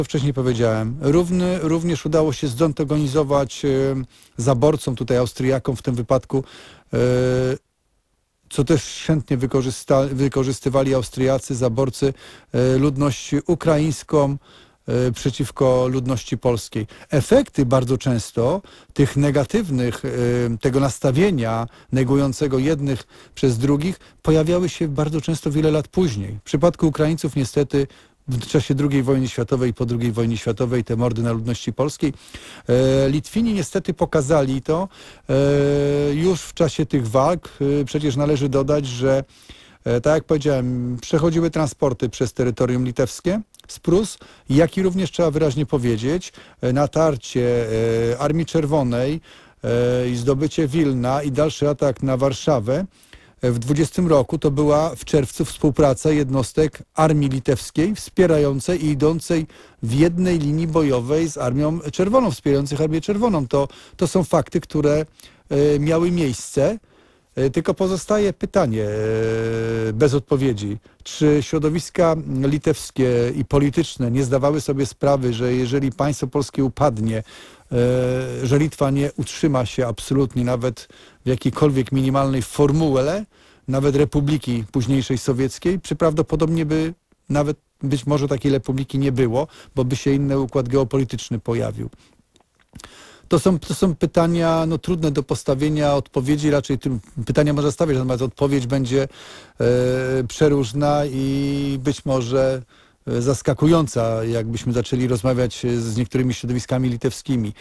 wcześniej powiedziałem, również udało się zdantagonizować zaborcom, tutaj Austriakom w tym wypadku, co też chętnie wykorzystywali Austriacy, zaborcy, ludność ukraińską przeciwko ludności polskiej. Efekty bardzo często tych negatywnych, tego nastawienia negującego jednych przez drugich pojawiały się bardzo często wiele lat później. W przypadku Ukraińców niestety w czasie II wojny światowej i po II wojnie światowej te mordy na ludności polskiej. Litwini niestety pokazali to już w czasie tych walk. Przecież należy dodać, że tak jak powiedziałem, przechodziły transporty przez terytorium litewskie z Prus, jak i również trzeba wyraźnie powiedzieć, natarcie Armii Czerwonej i zdobycie Wilna i dalszy atak na Warszawę w 20 roku to była w czerwcu współpraca jednostek Armii Litewskiej wspierającej i idącej w jednej linii bojowej z Armią Czerwoną, wspierających Armię Czerwoną. To są fakty, które miały miejsce. Tylko pozostaje pytanie bez odpowiedzi. Czy środowiska litewskie i polityczne nie zdawały sobie sprawy, że jeżeli państwo polskie upadnie, że Litwa nie utrzyma się absolutnie nawet w jakiejkolwiek minimalnej formule, nawet republiki późniejszej sowieckiej, czy prawdopodobnie by nawet być może takiej republiki nie było, bo by się inny układ geopolityczny pojawił. To są pytania trudne do postawienia, odpowiedzi raczej pytania można stawiać, natomiast odpowiedź będzie przeróżna i być może zaskakująca, jakbyśmy zaczęli rozmawiać z niektórymi środowiskami litewskimi.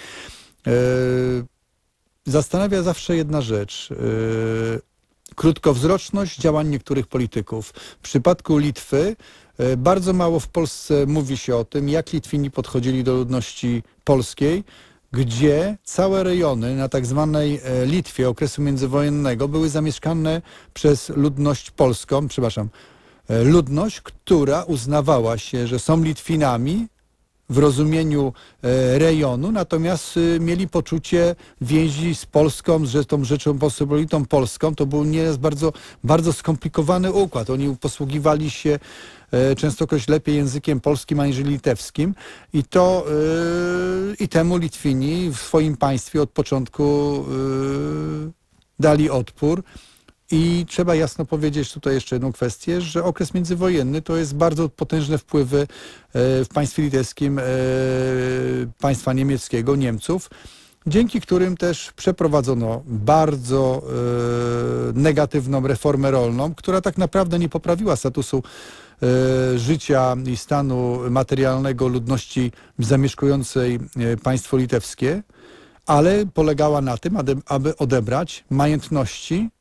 Zastanawia zawsze jedna rzecz. Krótkowzroczność działań niektórych polityków. W przypadku Litwy bardzo mało w Polsce mówi się o tym, jak Litwini podchodzili do ludności polskiej, gdzie całe rejony na tak zwanej Litwie okresu międzywojennego były zamieszkane przez ludność polską, ludność, która uznawała się, że są Litwinami w rozumieniu rejonu, natomiast mieli poczucie więzi z Polską, z tą Rzecząpospolitą Polską. To był nieraz bardzo, bardzo skomplikowany układ. Oni posługiwali się częstokroć lepiej językiem polskim aniżeli litewskim i temu Litwini w swoim państwie od początku dali odpór. I trzeba jasno powiedzieć tutaj jeszcze jedną kwestię, że okres międzywojenny to jest bardzo potężne wpływy w państwie litewskim państwa niemieckiego, Niemców, dzięki którym też przeprowadzono bardzo negatywną reformę rolną, która tak naprawdę nie poprawiła statusu życia i stanu materialnego ludności zamieszkującej państwo litewskie, ale polegała na tym, aby odebrać majątności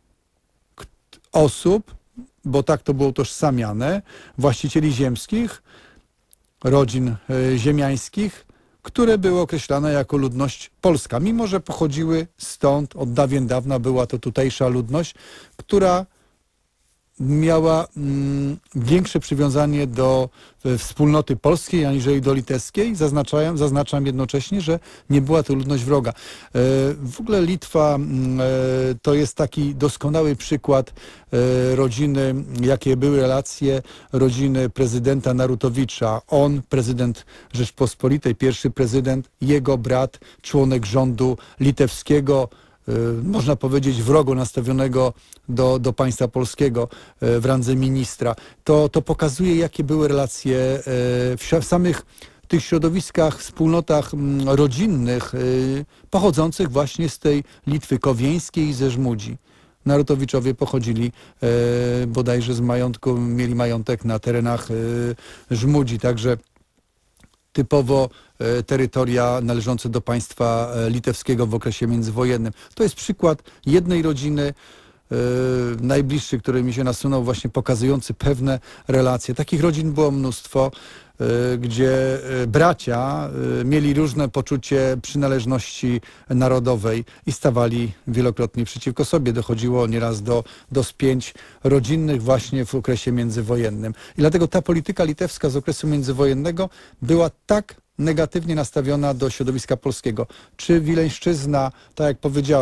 osób, bo tak to było utożsamiane, właścicieli ziemskich, rodzin ziemiańskich, które były określane jako ludność polska, mimo że pochodziły stąd, od dawien dawna była to tutejsza ludność, która miała większe przywiązanie do wspólnoty polskiej aniżeli do litewskiej. Zaznaczam jednocześnie, że nie była to ludność wroga. W ogóle Litwa to jest taki doskonały przykład rodziny, jakie były relacje rodziny prezydenta Narutowicza. On, prezydent Rzeczpospolitej, pierwszy prezydent, jego brat, członek rządu litewskiego, można powiedzieć wrogo nastawionego do państwa polskiego w randze ministra. To pokazuje, jakie były relacje w samych tych środowiskach, wspólnotach rodzinnych pochodzących właśnie z tej Litwy Kowieńskiej i ze Żmudzi. Narutowiczowie pochodzili bodajże z majątku, mieli majątek na terenach Żmudzi, także typowo terytoria należące do państwa litewskiego w okresie międzywojennym. To jest przykład jednej rodziny, najbliższy, który mi się nasunął, właśnie pokazujący pewne relacje. Takich rodzin było mnóstwo, gdzie bracia mieli różne poczucie przynależności narodowej i stawali wielokrotnie przeciwko sobie. Dochodziło nieraz do spięć rodzinnych właśnie w okresie międzywojennym. I dlatego ta polityka litewska z okresu międzywojennego była tak negatywnie nastawiona do środowiska polskiego. Czy Wileńszczyzna, tak jak powiedziałem,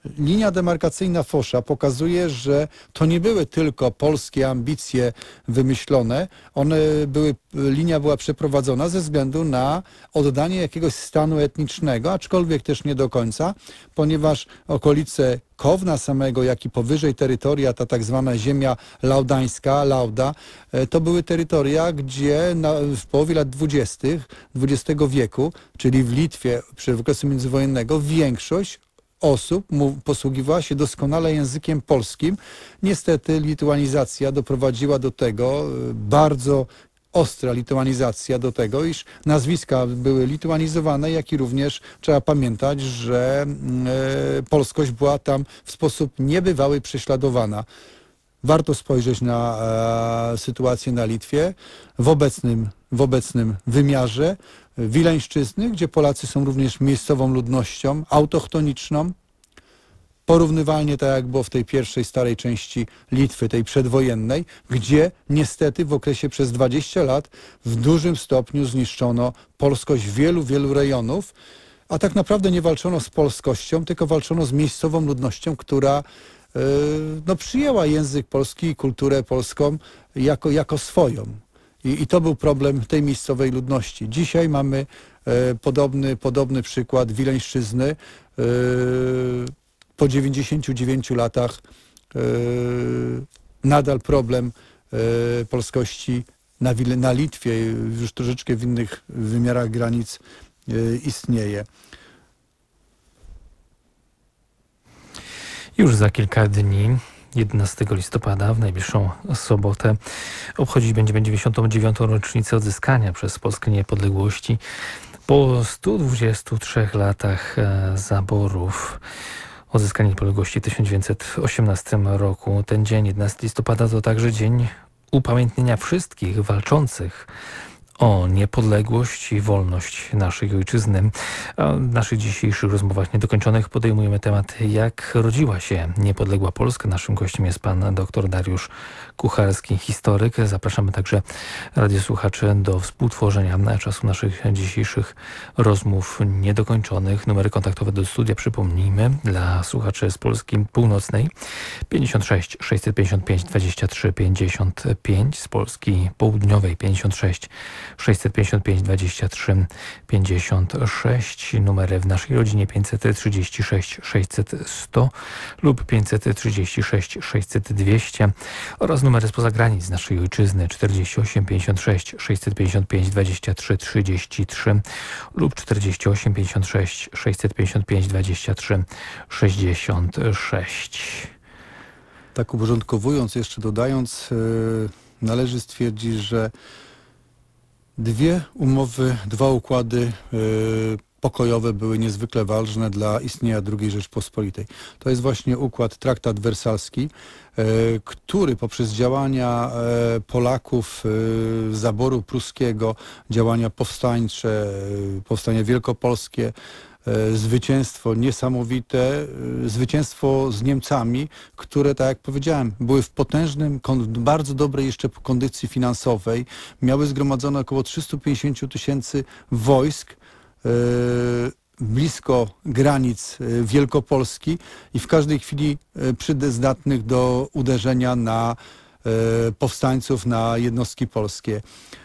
Linia demarkacyjna Fosza pokazuje, że to nie były tylko polskie ambicje wymyślone, linia była przeprowadzona ze względu na oddanie jakiegoś stanu etnicznego, aczkolwiek też nie do końca, ponieważ okolice Kowna samego, jak i powyżej terytoria, ta tak zwana ziemia laudańska, Lauda, to były terytoria, gdzie w połowie lat 20. XX wieku, czyli w Litwie przy okresu międzywojennego, większość osób posługiwała się doskonale językiem polskim. Niestety lituanizacja doprowadziła do tego, bardzo ostra lituanizacja do tego, iż nazwiska były lituanizowane, jak i również trzeba pamiętać, że polskość była tam w sposób niebywały prześladowana. Warto spojrzeć na sytuację na Litwie w obecnym wymiarze Wileńszczyzny, gdzie Polacy są również miejscową ludnością autochtoniczną, porównywalnie tak jak było w tej pierwszej starej części Litwy, tej przedwojennej, gdzie niestety w okresie przez 20 lat w dużym stopniu zniszczono polskość wielu rejonów, a tak naprawdę nie walczono z polskością, tylko walczono z miejscową ludnością, która przyjęła język polski i kulturę polską jako swoją. I to był problem tej miejscowej ludności. Dzisiaj mamy podobny przykład Wileńszczyzny. Po 99 latach nadal problem polskości na Litwie, już troszeczkę w innych wymiarach granic istnieje. Już za kilka dni, 11 listopada, w najbliższą sobotę, obchodzić będziemy 99. rocznicę odzyskania przez Polskę niepodległości. Po 123 latach zaborów, odzyskanie niepodległości w 1918 roku. Ten dzień, 11 listopada, to także dzień upamiętnienia wszystkich walczących o niepodległość i wolność naszej ojczyzny. A w naszych dzisiejszych rozmowach niedokończonych podejmujemy temat, jak rodziła się niepodległa Polska. Naszym gościem jest pan dr Dariusz Kucharski, historyk. Zapraszamy także radiosłuchaczy do współtworzenia czasu naszych dzisiejszych rozmów niedokończonych. Numery kontaktowe do studia przypomnijmy dla słuchaczy z Polski Północnej 56 655 23 55, z Polski Południowej 56 655 23 56, numery w naszej rodzinie 536 600 100 lub 536 600 200 oraz numery spoza granic naszej ojczyzny 48 56 655 23 33 lub 48 56 655 23 66. Tak uporządkowując, jeszcze dodając, należy stwierdzić, że dwa układy pokojowe były niezwykle ważne dla istnienia II Rzeczpospolitej. To jest właśnie traktat wersalski, który poprzez działania Polaków zaboru pruskiego, działania powstańcze, powstanie wielkopolskie, zwycięstwo niesamowite, zwycięstwo z Niemcami, które, tak jak powiedziałem, były w bardzo dobrej jeszcze kondycji finansowej, miały zgromadzone około 350 000 wojsk blisko granic Wielkopolski i w każdej chwili zdatnych do uderzenia na powstańców, na jednostki polskie.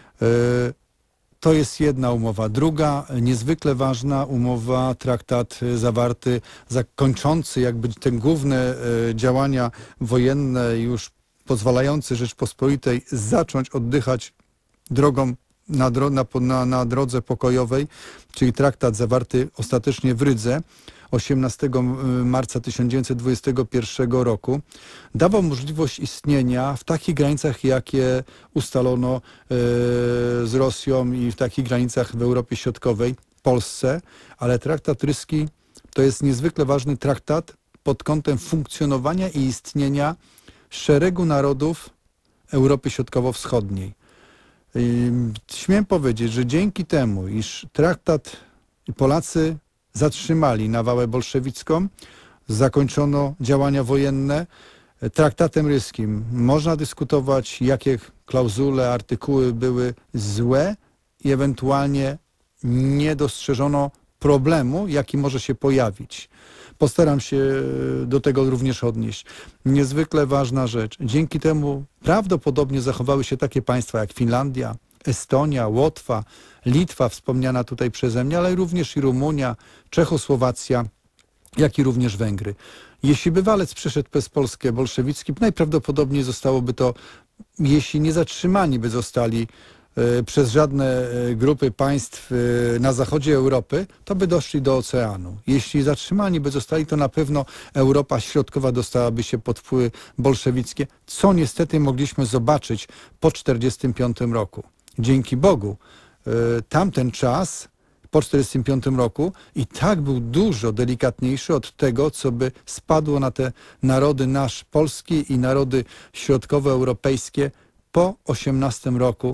To jest jedna umowa. Druga, niezwykle ważna umowa, traktat zawarty, zakończący jakby te główne działania wojenne, już pozwalający Rzeczpospolitej zacząć oddychać drogą na drodze pokojowej, czyli traktat zawarty ostatecznie w Rydze 18 marca 1921 roku, dawał możliwość istnienia w takich granicach, jakie ustalono z Rosją i w takich granicach w Europie Środkowej, Polsce, ale traktat ryski to jest niezwykle ważny traktat pod kątem funkcjonowania i istnienia szeregu narodów Europy Środkowo-Wschodniej. Śmiem powiedzieć, że dzięki temu, iż traktat i Polacy zatrzymali nawałę bolszewicką, zakończono działania wojenne, traktatem ryskim można dyskutować, jakie klauzule, artykuły były złe i ewentualnie nie dostrzeżono problemu, jaki może się pojawić. Postaram się do tego również odnieść. Niezwykle ważna rzecz. Dzięki temu prawdopodobnie zachowały się takie państwa jak Finlandia, Estonia, Łotwa, Litwa, wspomniana tutaj przeze mnie, ale również i Rumunia, Czechosłowacja, jak i również Węgry. Jeśli by walec przeszedł przez Polskę bolszewicki, najprawdopodobniej zostałoby to, jeśli nie zatrzymani by zostali przez żadne grupy państw na zachodzie Europy, to by doszli do oceanu. Jeśli zatrzymani by zostali, to na pewno Europa Środkowa dostałaby się pod wpływy bolszewickie, co niestety mogliśmy zobaczyć po 1945 roku. Dzięki Bogu tamten czas po 1945 roku i tak był dużo delikatniejszy od tego, co by spadło na te narody nasz polskie i narody środkowoeuropejskie po 1918 roku,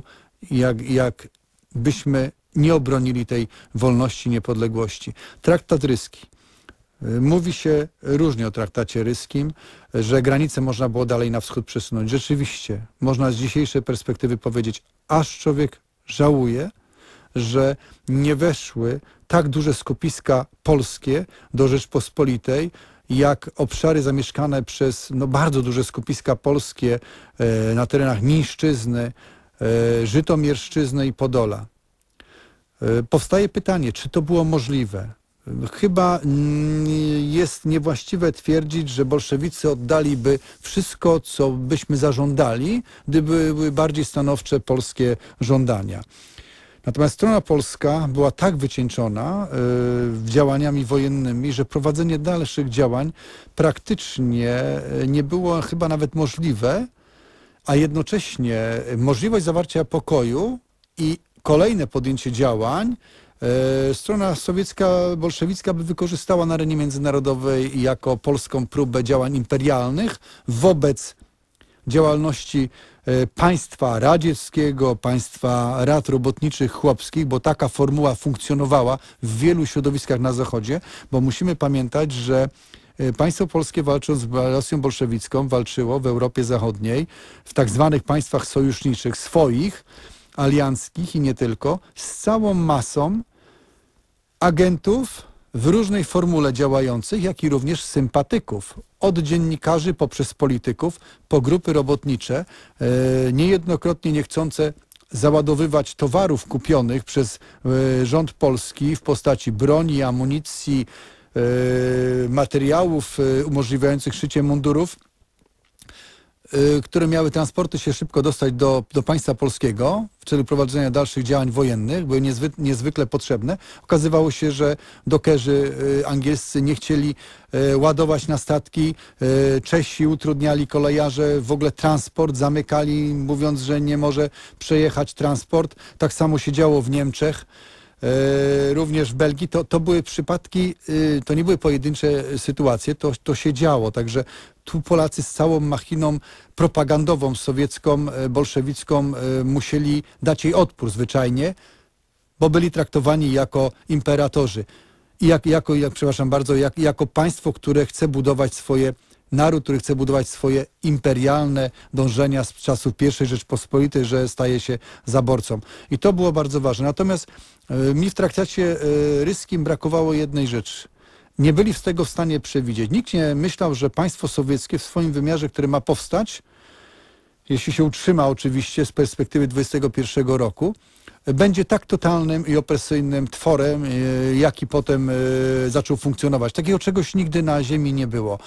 jak byśmy nie obronili tej wolności, niepodległości. Traktat ryski. Mówi się różnie o traktacie ryskim, że granice można było dalej na wschód przesunąć. Rzeczywiście, można z dzisiejszej perspektywy powiedzieć, aż człowiek żałuje, że nie weszły tak duże skupiska polskie do Rzeczpospolitej, jak obszary zamieszkane przez bardzo duże skupiska polskie na terenach Mińszczyzny, Żytomierszczyzny i Podola. Powstaje pytanie, czy to było możliwe? Chyba jest niewłaściwe twierdzić, że bolszewicy oddaliby wszystko, co byśmy zażądali, gdyby były bardziej stanowcze polskie żądania. Natomiast strona polska była tak wycieńczona działaniami wojennymi, że prowadzenie dalszych działań praktycznie nie było chyba nawet możliwe, a jednocześnie możliwość zawarcia pokoju i kolejne podjęcie działań strona sowiecka, bolszewicka by wykorzystała na arenie międzynarodowej jako polską próbę działań imperialnych wobec działalności państwa radzieckiego, państwa rad robotniczych chłopskich, bo taka formuła funkcjonowała w wielu środowiskach na Zachodzie, bo musimy pamiętać, że państwo polskie, walcząc z Rosją bolszewicką, walczyło w Europie Zachodniej, w tak zwanych państwach sojuszniczych, swoich, alianckich i nie tylko, z całą masą agentów w różnej formule działających, jak i również sympatyków. Od dziennikarzy poprzez polityków, po grupy robotnicze, niejednokrotnie niechcące załadowywać towarów kupionych przez rząd polski w postaci broni, amunicji, materiałów umożliwiających szycie mundurów, które miały transporty się szybko dostać do państwa polskiego w celu prowadzenia dalszych działań wojennych, były niezwykle potrzebne. Okazywało się, że dokerzy angielscy nie chcieli ładować na statki, Czesi utrudniali kolejarze w ogóle transport, zamykali, mówiąc, że nie może przejechać transport. Tak samo się działo w Niemczech. Również w Belgii, to były przypadki, to nie były pojedyncze sytuacje, to się działo, także tu Polacy z całą machiną propagandową sowiecką, bolszewicką musieli dać jej odpór zwyczajnie, bo byli traktowani jako imperatorzy i przepraszam bardzo, jako państwo, które chce budować swoje naród, który chce budować swoje imperialne dążenia z czasów I Rzeczpospolitej, że staje się zaborcą. I to było bardzo ważne. Natomiast mi w traktacie ryskim brakowało jednej rzeczy. Nie byli z tego w stanie przewidzieć. Nikt nie myślał, że państwo sowieckie w swoim wymiarze, które ma powstać, jeśli się utrzyma oczywiście z perspektywy 21 roku, będzie tak totalnym i opresyjnym tworem, jaki potem zaczął funkcjonować. Takiego czegoś nigdy na ziemi nie było.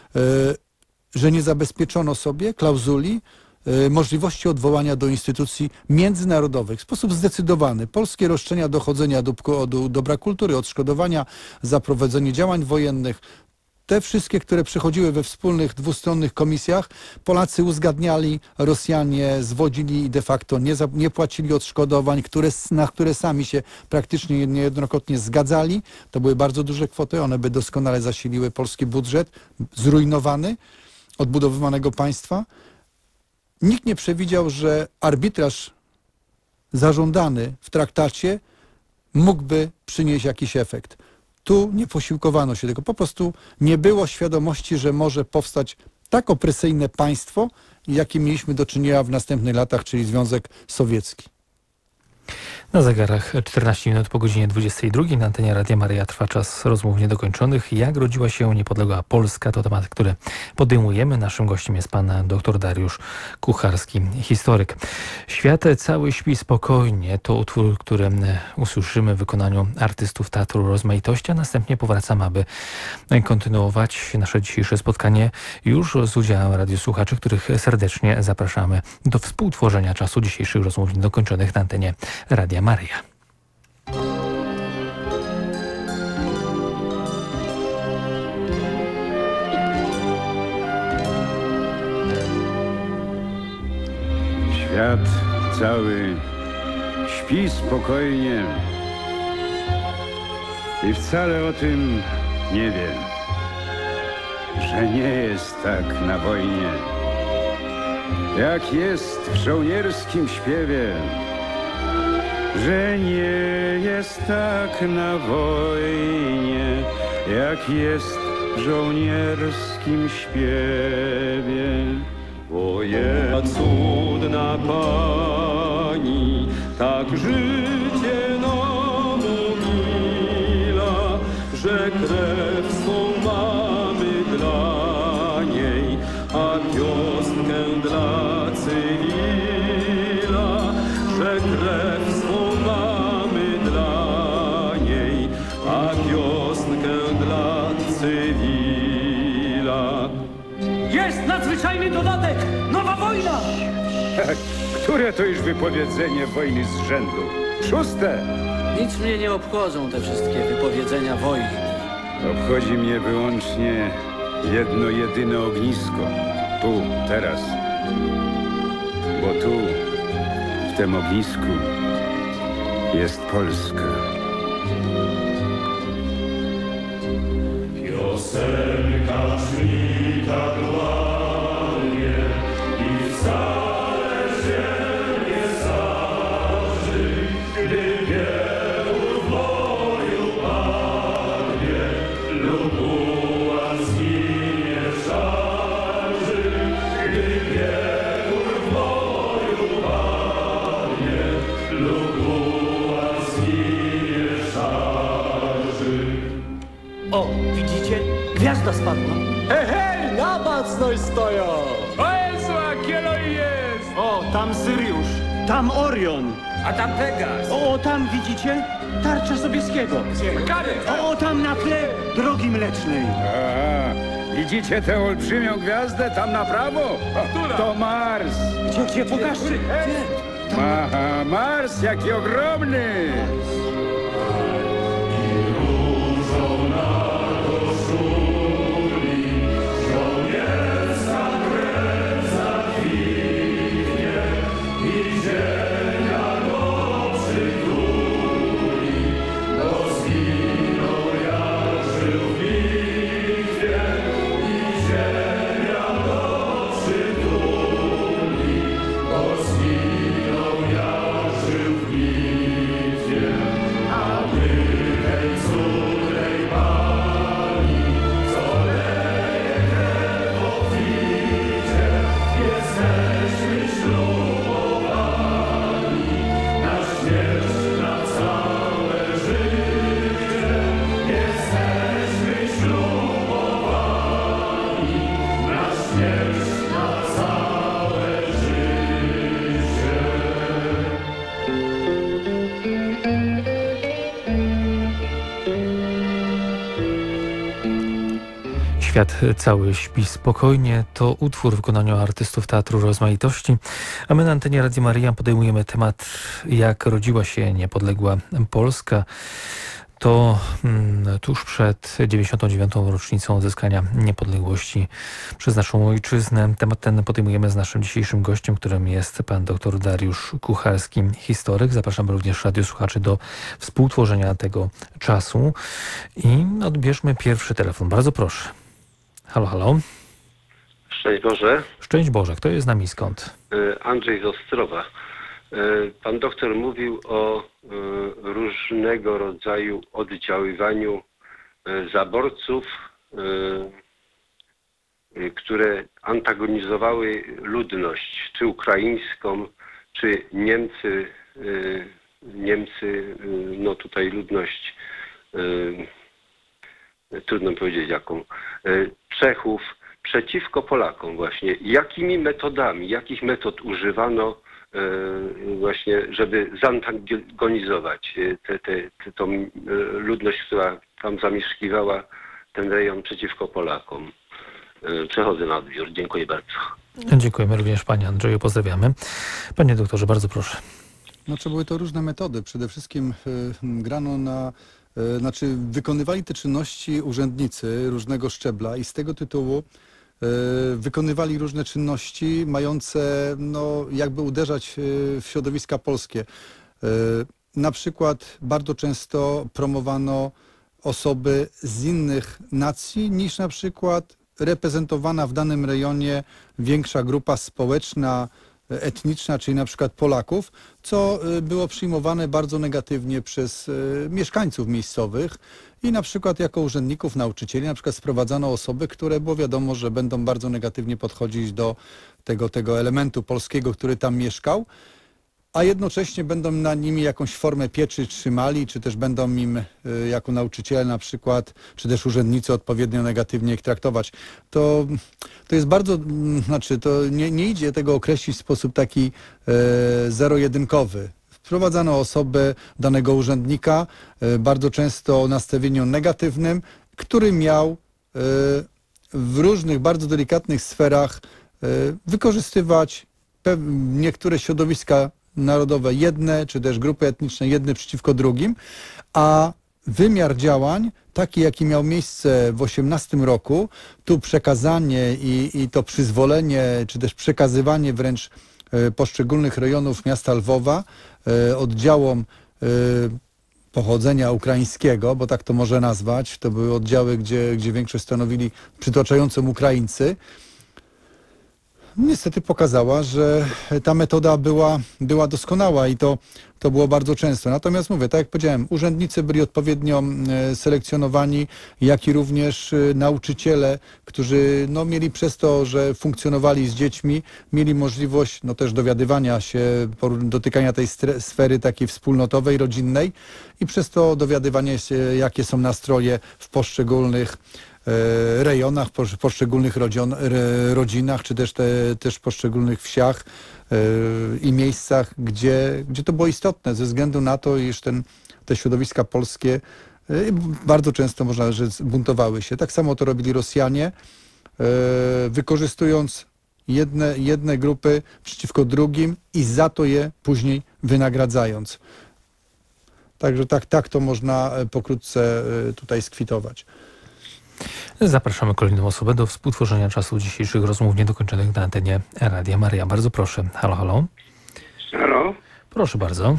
Że nie zabezpieczono sobie klauzuli możliwości odwołania do instytucji międzynarodowych w sposób zdecydowany. Polskie roszczenia dochodzenia do dobra kultury, odszkodowania za prowadzenie działań wojennych, te wszystkie, które przechodziły we wspólnych, dwustronnych komisjach, Polacy uzgadniali, Rosjanie zwodzili i de facto nie płacili odszkodowań, na które sami się praktycznie niejednokrotnie zgadzali. To były bardzo duże kwoty, one by doskonale zasiliły polski budżet, zrujnowany, odbudowywanego państwa. Nikt nie przewidział, że arbitraż zażądany w traktacie mógłby przynieść jakiś efekt. Tu nie posiłkowano się tego, po prostu nie było świadomości, że może powstać tak opresyjne państwo, jakim mieliśmy do czynienia w następnych latach, czyli Związek Sowiecki. Na zegarach 14 minut po godzinie 22 na antenie Radia Maryja trwa czas rozmów niedokończonych. Jak rodziła się niepodległa Polska? To temat, który podejmujemy. Naszym gościem jest pan dr Dariusz Kucharski, historyk. Świat cały śpi spokojnie. To utwór, który usłyszymy w wykonaniu artystów Teatru Rozmaitości, a następnie powracamy, aby kontynuować nasze dzisiejsze spotkanie już z udziałem radiosłuchaczy, których serdecznie zapraszamy do współtworzenia czasu dzisiejszych rozmów niedokończonych na antenie Radia Maryja. Świat cały śpi spokojnie i wcale o tym nie wie, że nie jest tak na wojnie, jak jest w żołnierskim śpiewie. Że nie jest tak na wojnie, jak jest w żołnierskim śpiewie. Oje, cudna Pani, tak życie nam umila, że krew swą mamy dla niej, a piosnkę dla cywila, że krew swą mamy dla niej, a piosnkę dla cywila. Jest nadzwyczajny dodatek! Nowa wojna! Które to już wypowiedzenie wojny z rzędu? 6. Nic mnie nie obchodzą te wszystkie wypowiedzenia wojny. Obchodzi mnie wyłącznie jedno jedyne ognisko. Tu, teraz. Bo tu, w tym ognisku, jest Polska. Piosenka brzmi tak ładnie i wcale się nie starzy, gdy wielu w boju padnie lub ułan zginie w szarży. Gdy wielu w boju padnie lub ułan zginie w szarży. O, widzicie? Gwiazda spadła. Hej, hej, na baczność stoją! O Jezu, a kielo jest! O, tam Syriusz, tam Orion. A tam Pegas! O, tam widzicie? Tarcza Sobieskiego. Karek! O, tam na tle Drogi Mlecznej. Aha, widzicie tę olbrzymią gwiazdę tam na prawo? To Mars. Gdzie, pokażcie. Aha, Mars, jaki ogromny! Świat cały śpi spokojnie. To utwór w wykonaniu artystów Teatru Rozmaitości. A my na antenie Radia Maryja podejmujemy temat, jak rodziła się niepodległa Polska. To tuż przed 99. rocznicą odzyskania niepodległości przez naszą ojczyznę. Temat ten podejmujemy z naszym dzisiejszym gościem, którym jest pan dr Dariusz Kucharski, historyk. Zapraszam również radiosłuchaczy do współtworzenia tego czasu. I odbierzmy pierwszy telefon. Bardzo proszę. Halo, halo. Szczęść Boże. Szczęść Boże. Kto jest z nami skąd? Andrzej z Ostrowa. Pan doktor mówił o różnego rodzaju oddziaływaniu zaborców, które antagonizowały ludność, czy ukraińską, czy Niemcy Niemcy, no tutaj ludność, trudno powiedzieć jaką, Czechów, przeciwko Polakom właśnie. Jakimi metodami, jakich metod używano właśnie, żeby zantagonizować tą ludność, która tam zamieszkiwała ten rejon przeciwko Polakom. Przechodzę na odbiór. Dziękuję bardzo. Dziękujemy również panie Andrzeju, pozdrawiamy. Panie doktorze, bardzo proszę. Znaczy były to różne metody. Przede wszystkim grano wykonywali te czynności urzędnicy różnego szczebla i z tego tytułu wykonywali różne czynności mające no, jakby uderzać w środowiska polskie. Na przykład bardzo często promowano osoby z innych nacji niż na przykład reprezentowana w danym rejonie większa grupa społeczna, etniczna, czyli na przykład Polaków, co było przyjmowane bardzo negatywnie przez mieszkańców miejscowych i na przykład jako urzędników, nauczycieli, na przykład sprowadzano osoby, które było wiadomo, że będą bardzo negatywnie podchodzić do tego elementu polskiego, który tam mieszkał, a jednocześnie będą na nimi jakąś formę pieczy trzymali, czy też będą im jako nauczyciele na przykład, czy też urzędnicy odpowiednio negatywnie ich traktować. To jest bardzo, to nie idzie tego określić w sposób taki zero-jedynkowy. Wprowadzano osobę danego urzędnika, bardzo często o nastawieniu negatywnym, który miał w różnych bardzo delikatnych sferach wykorzystywać niektóre środowiska narodowe jedne, czy też grupy etniczne jedne przeciwko drugim, a wymiar działań, taki jaki miał miejsce w 18 roku, tu przekazanie i to przyzwolenie, czy też przekazywanie wręcz poszczególnych rejonów miasta Lwowa oddziałom pochodzenia ukraińskiego, bo tak to może nazwać, to były oddziały, gdzie większość stanowili przytłaczającą Ukraińcy, niestety pokazała, że ta metoda była doskonała i to było bardzo często. Natomiast mówię, tak jak powiedziałem, urzędnicy byli odpowiednio selekcjonowani, jak i również nauczyciele, którzy no, mieli przez to, że funkcjonowali z dziećmi, mieli możliwość no, też dowiadywania się, dotykania tej sfery takiej wspólnotowej, rodzinnej i przez to dowiadywania się, jakie są nastroje w poszczególnych rejonach, poszczególnych rodzinach, czy też poszczególnych wsiach i miejscach, gdzie to było istotne ze względu na to, iż te środowiska polskie bardzo często, można rzec, buntowały się. Tak samo to robili Rosjanie, wykorzystując jedne grupy przeciwko drugim i za to je później wynagradzając. Także tak to można pokrótce tutaj skwitować. Zapraszamy kolejną osobę do współtworzenia czasu dzisiejszych rozmów niedokończonych na antenie Radia Maryja. Bardzo proszę. Halo, halo. Halo? Proszę bardzo.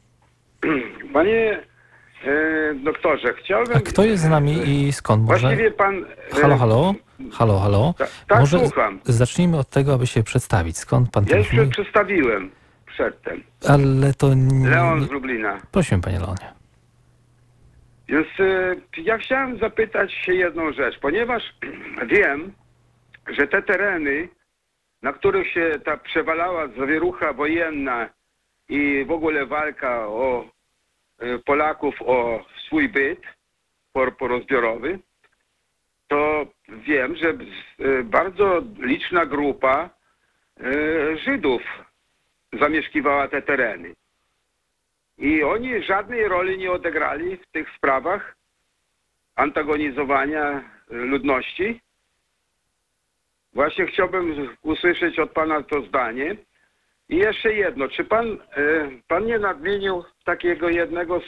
Panie doktorze, chciałbym... A kto jest z nami i skąd może? Właściwie pan... Halo, halo. Halo, halo. Tak, może słucham. zacznijmy od tego, aby się przedstawić. Skąd pan Ja już telefonuje? się przedstawiłem przedtem. Ale to nie... Leon z Lublina. Prosimy, panie Leonie. Więc ja chciałem zapytać się jedną rzecz, ponieważ wiem, że te tereny, na których się ta przewalała zawierucha wojenna i w ogóle walka o Polaków o swój byt porozbiorowy, to wiem, że bardzo liczna grupa Żydów zamieszkiwała te tereny. I oni żadnej roli nie odegrali w tych sprawach antagonizowania ludności. Właśnie chciałbym usłyszeć od pana to zdanie. I jeszcze jedno, czy pan nie nadmienił takiego jednego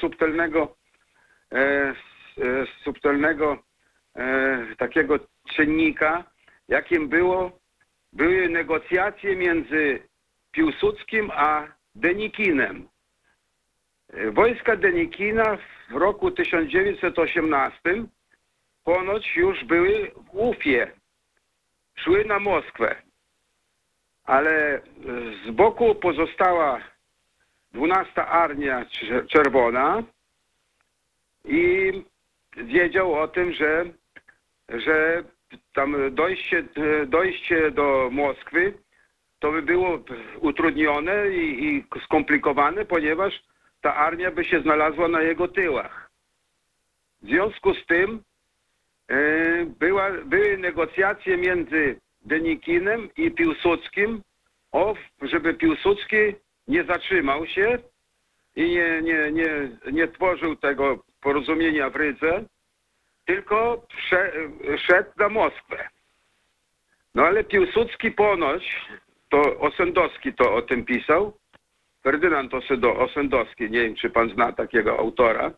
subtelnego takiego czynnika, jakim były negocjacje między Piłsudskim a Denikinem. Wojska Denikina w roku 1918 ponoć już były w Ufie, szły na Moskwę, ale z boku pozostała 12. Armia Czerwona i wiedział o tym, że tam dojście do Moskwy to by było utrudnione i skomplikowane, ponieważ ta armia by się znalazła na jego tyłach. W związku z tym były negocjacje między Denikinem i Piłsudskim, żeby Piłsudski nie zatrzymał się i nie tworzył tego porozumienia w Rydze, tylko szedł na Moskwę. No ale Piłsudski ponoć, to Osendowski to o tym pisał, Ferdynand Osendowski, nie wiem czy pan zna takiego autora,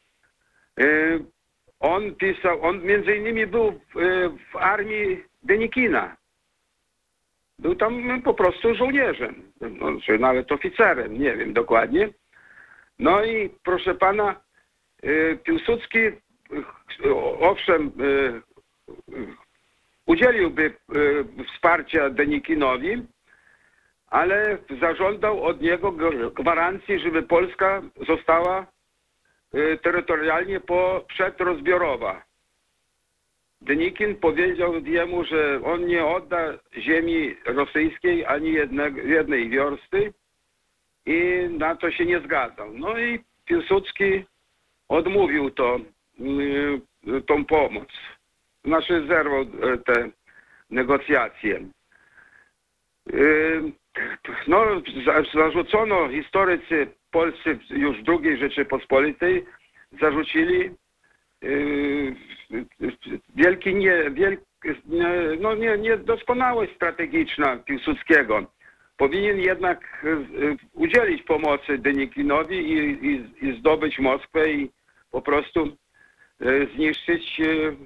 on pisał, on między innymi był w armii Denikina. Był tam po prostu żołnierzem, czy nawet oficerem, nie wiem dokładnie. No i proszę pana, Piłsudski owszem udzieliłby wsparcia Denikinowi, ale zażądał od niego gwarancji, żeby Polska została terytorialnie przedrozbiorowa. Denikin powiedział jemu, że on nie odda ziemi rosyjskiej ani jednej wiorsty i na to się nie zgadzał. No i Piłsudski odmówił tą pomoc. Znaczy zerwał te negocjacje. No, zarzucono, historycy polscy już w II Rzeczypospolitej zarzucili niedoskonałość strategiczna Piłsudskiego. Powinien jednak udzielić pomocy Denikinowi i zdobyć Moskwę i po prostu zniszczyć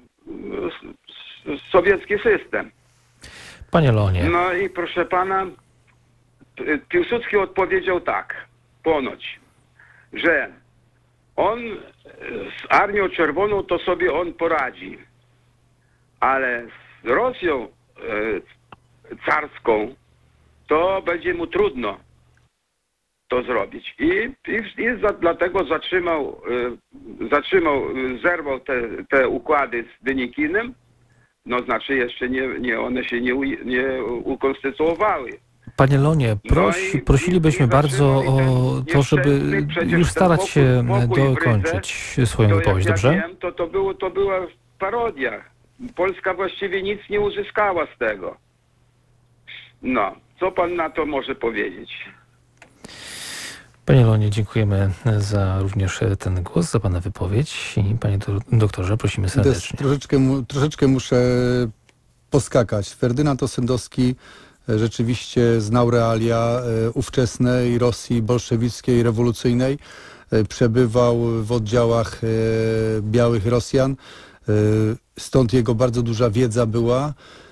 sowiecki system. Panie Leonie. No i proszę pana, Piłsudski odpowiedział tak, ponoć, że on z Armią Czerwoną to sobie on poradzi, ale z Rosją carską to będzie mu trudno to zrobić. I dlatego zerwał te układy z Denikinem, no znaczy jeszcze one się nie ukonstytuowały. Panie Leonie, prosilibyśmy bardzo o to, żeby już starać się dokończyć swoją wypowiedź, dobrze? Ja wiem, to była parodia. Polska właściwie nic nie uzyskała z tego. No, co pan na to może powiedzieć? Panie Leonie, dziękujemy za również ten głos, za pana wypowiedź i panie doktorze, prosimy serdecznie. Troszeczkę muszę poskakać. Ferdynand Osendowski rzeczywiście znał realia ówczesnej Rosji bolszewickiej, rewolucyjnej. Przebywał w oddziałach białych Rosjan. Stąd jego bardzo duża wiedza była.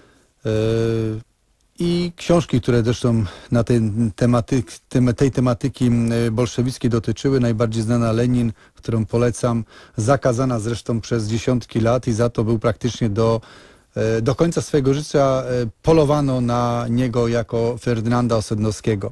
I książki, które zresztą na tej tematyki bolszewickiej dotyczyły, najbardziej znana Lenin, którą polecam, zakazana zresztą przez dziesiątki lat i za to był praktycznie do końca swojego życia polowano na niego jako Ferdynanda Osendowskiego.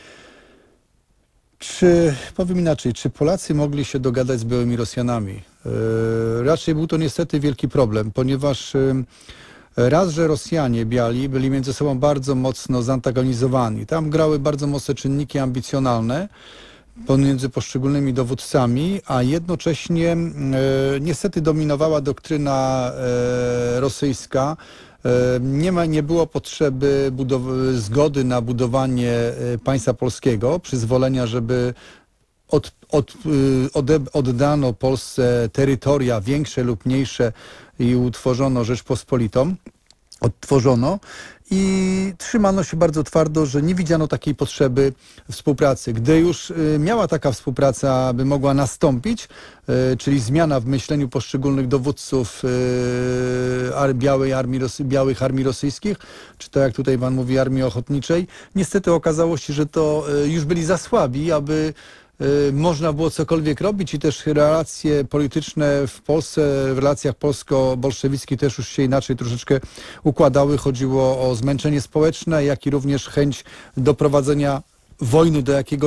Powiem inaczej, czy Polacy mogli się dogadać z białymi Rosjanami? Raczej był to niestety wielki problem, ponieważ raz, że Rosjanie biali byli między sobą bardzo mocno zantagonizowani. Tam grały bardzo mocne czynniki ambicjonalne pomiędzy poszczególnymi dowódcami, a jednocześnie niestety dominowała doktryna rosyjska. Nie było potrzeby zgody na budowanie państwa polskiego, przyzwolenia, żeby oddano Polsce terytoria większe lub mniejsze i utworzono Rzeczpospolitą. Odtworzono i trzymano się bardzo twardo, że nie widziano takiej potrzeby współpracy. Gdy już miała taka współpraca, by mogła nastąpić, czyli zmiana w myśleniu poszczególnych dowódców białych armii rosyjskich, czy to jak tutaj pan mówi armii ochotniczej, niestety okazało się, że to już byli za słabi, aby można było cokolwiek robić i też relacje polityczne w Polsce, w relacjach polsko-bolszewickich też już się inaczej troszeczkę układały. Chodziło o zmęczenie społeczne, jak i również chęć doprowadzenia wojny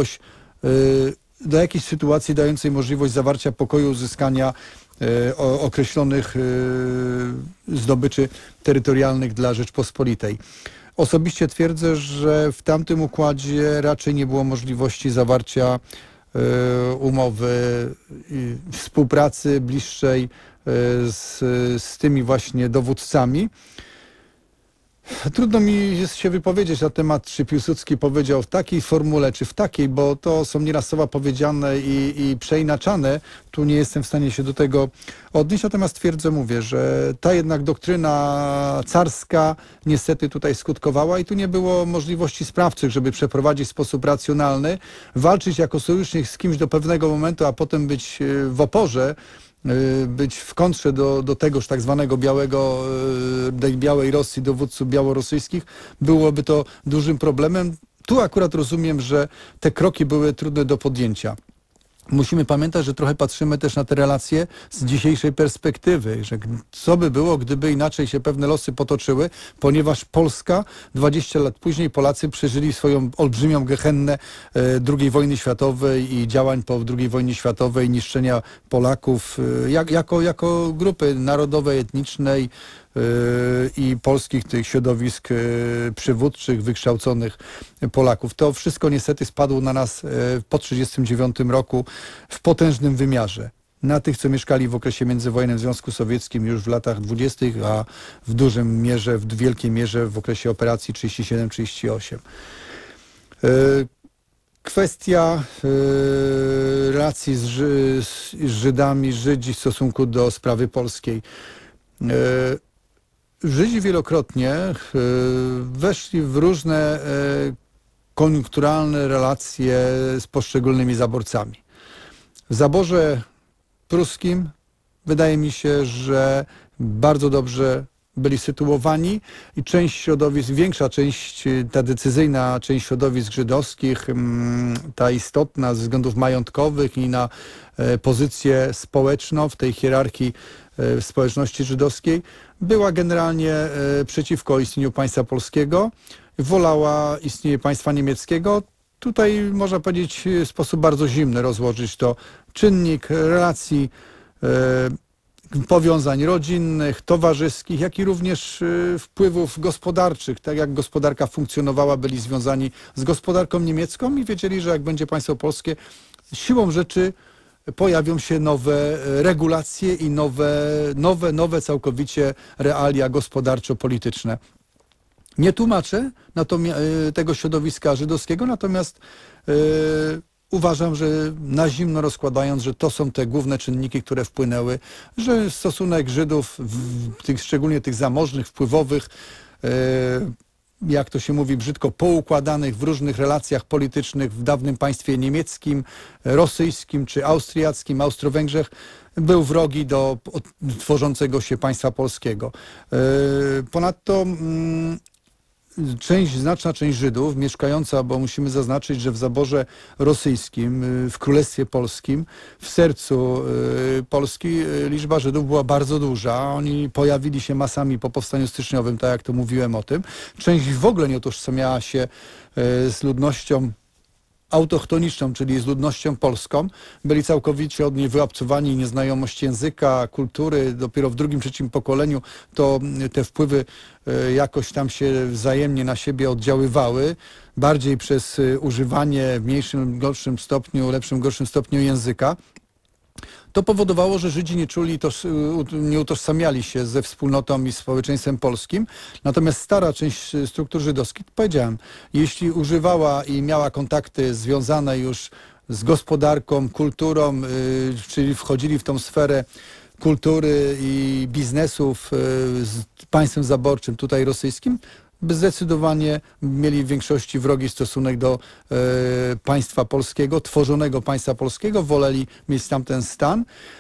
do jakiejś sytuacji dającej możliwość zawarcia pokoju, uzyskania określonych zdobyczy terytorialnych dla Rzeczpospolitej. Osobiście twierdzę, że w tamtym układzie raczej nie było możliwości zawarcia umowy współpracy bliższej z tymi właśnie dowódcami. Trudno mi jest się wypowiedzieć na temat, czy Piłsudski powiedział w takiej formule, czy w takiej, bo to są nieraz słowa powiedziane i przeinaczane. Tu nie jestem w stanie się do tego odnieść, natomiast twierdzę, mówię, że ta jednak doktryna carska niestety tutaj skutkowała i tu nie było możliwości sprawczych, żeby przeprowadzić w sposób racjonalny, walczyć jako sojusznik z kimś do pewnego momentu, a potem być w oporze, być w kontrze do tegoż tak zwanego białej Rosji, dowódców białorosyjskich, byłoby to dużym problemem. Tu akurat rozumiem, że te kroki były trudne do podjęcia. Musimy pamiętać, że trochę patrzymy też na te relacje z dzisiejszej perspektywy, że co by było, gdyby inaczej się pewne losy potoczyły, ponieważ Polska 20 lat później Polacy przeżyli swoją olbrzymią gehennę II wojny światowej i działań po II wojnie światowej, niszczenia Polaków jako grupy narodowej, etnicznej i polskich tych środowisk przywódczych, wykształconych Polaków. To wszystko niestety spadło na nas po 1939 roku w potężnym wymiarze. Na tych, co mieszkali w okresie międzywojennym w Związku Sowieckim już w latach 20., a w dużym mierze, w wielkiej mierze w okresie operacji 37-38. Kwestia relacji z Żydami, Żydzi w stosunku do sprawy polskiej. Żydzi wielokrotnie weszli w różne koniunkturalne relacje z poszczególnymi zaborcami. W zaborze pruskim wydaje mi się, że bardzo dobrze byli sytuowani i część środowisk, większa część, ta decyzyjna część środowisk żydowskich, ta istotna ze względów majątkowych i na pozycję społeczną w tej hierarchii społeczności żydowskiej, była generalnie przeciwko istnieniu państwa polskiego, wolała istnienie państwa niemieckiego. Tutaj można powiedzieć w sposób bardzo zimny rozłożyć to czynnik relacji, powiązań rodzinnych, towarzyskich, jak i również wpływów gospodarczych. Tak jak gospodarka funkcjonowała, byli związani z gospodarką niemiecką i wiedzieli, że jak będzie państwo polskie, siłą rzeczy pojawią się nowe regulacje i nowe całkowicie realia gospodarczo-polityczne. Nie tłumaczę tego środowiska żydowskiego, tych uważam, że na zimno rozkładając, że to są te główne czynniki, które wpłynęły, że stosunek Żydów, szczególnie tych zamożnych, wpływowych, jak to się mówi brzydko, poukładanych w różnych relacjach politycznych w dawnym państwie niemieckim, rosyjskim czy austriackim, Austro-Węgrzech, był wrogi do tworzącego się państwa polskiego. Ponadto znaczna część Żydów mieszkająca, bo musimy zaznaczyć, że w zaborze rosyjskim, w Królestwie Polskim, w sercu Polski liczba Żydów była bardzo duża. Oni pojawili się masami po powstaniu styczniowym, tak jak to mówiłem o tym. Część w ogóle nie utożsamiała się z ludnością autochtoniczną, czyli z ludnością polską. Byli całkowicie od niej wyobcowani, nieznajomość języka, kultury. Dopiero w drugim, trzecim pokoleniu to te wpływy jakoś tam się wzajemnie na siebie oddziaływały. Bardziej przez używanie w mniejszym, gorszym stopniu, lepszym, gorszym stopniu języka. To powodowało, że Żydzi nie utożsamiali się ze wspólnotą i społeczeństwem polskim. Natomiast stara część struktur żydowskich, powiedziałem, jeśli używała i miała kontakty związane już z gospodarką, kulturą, czyli wchodzili w tą sferę kultury i biznesów z państwem zaborczym, tutaj rosyjskim, zdecydowanie mieli w większości wrogi stosunek do państwa polskiego, tworzonego państwa polskiego, woleli mieć tamten stan.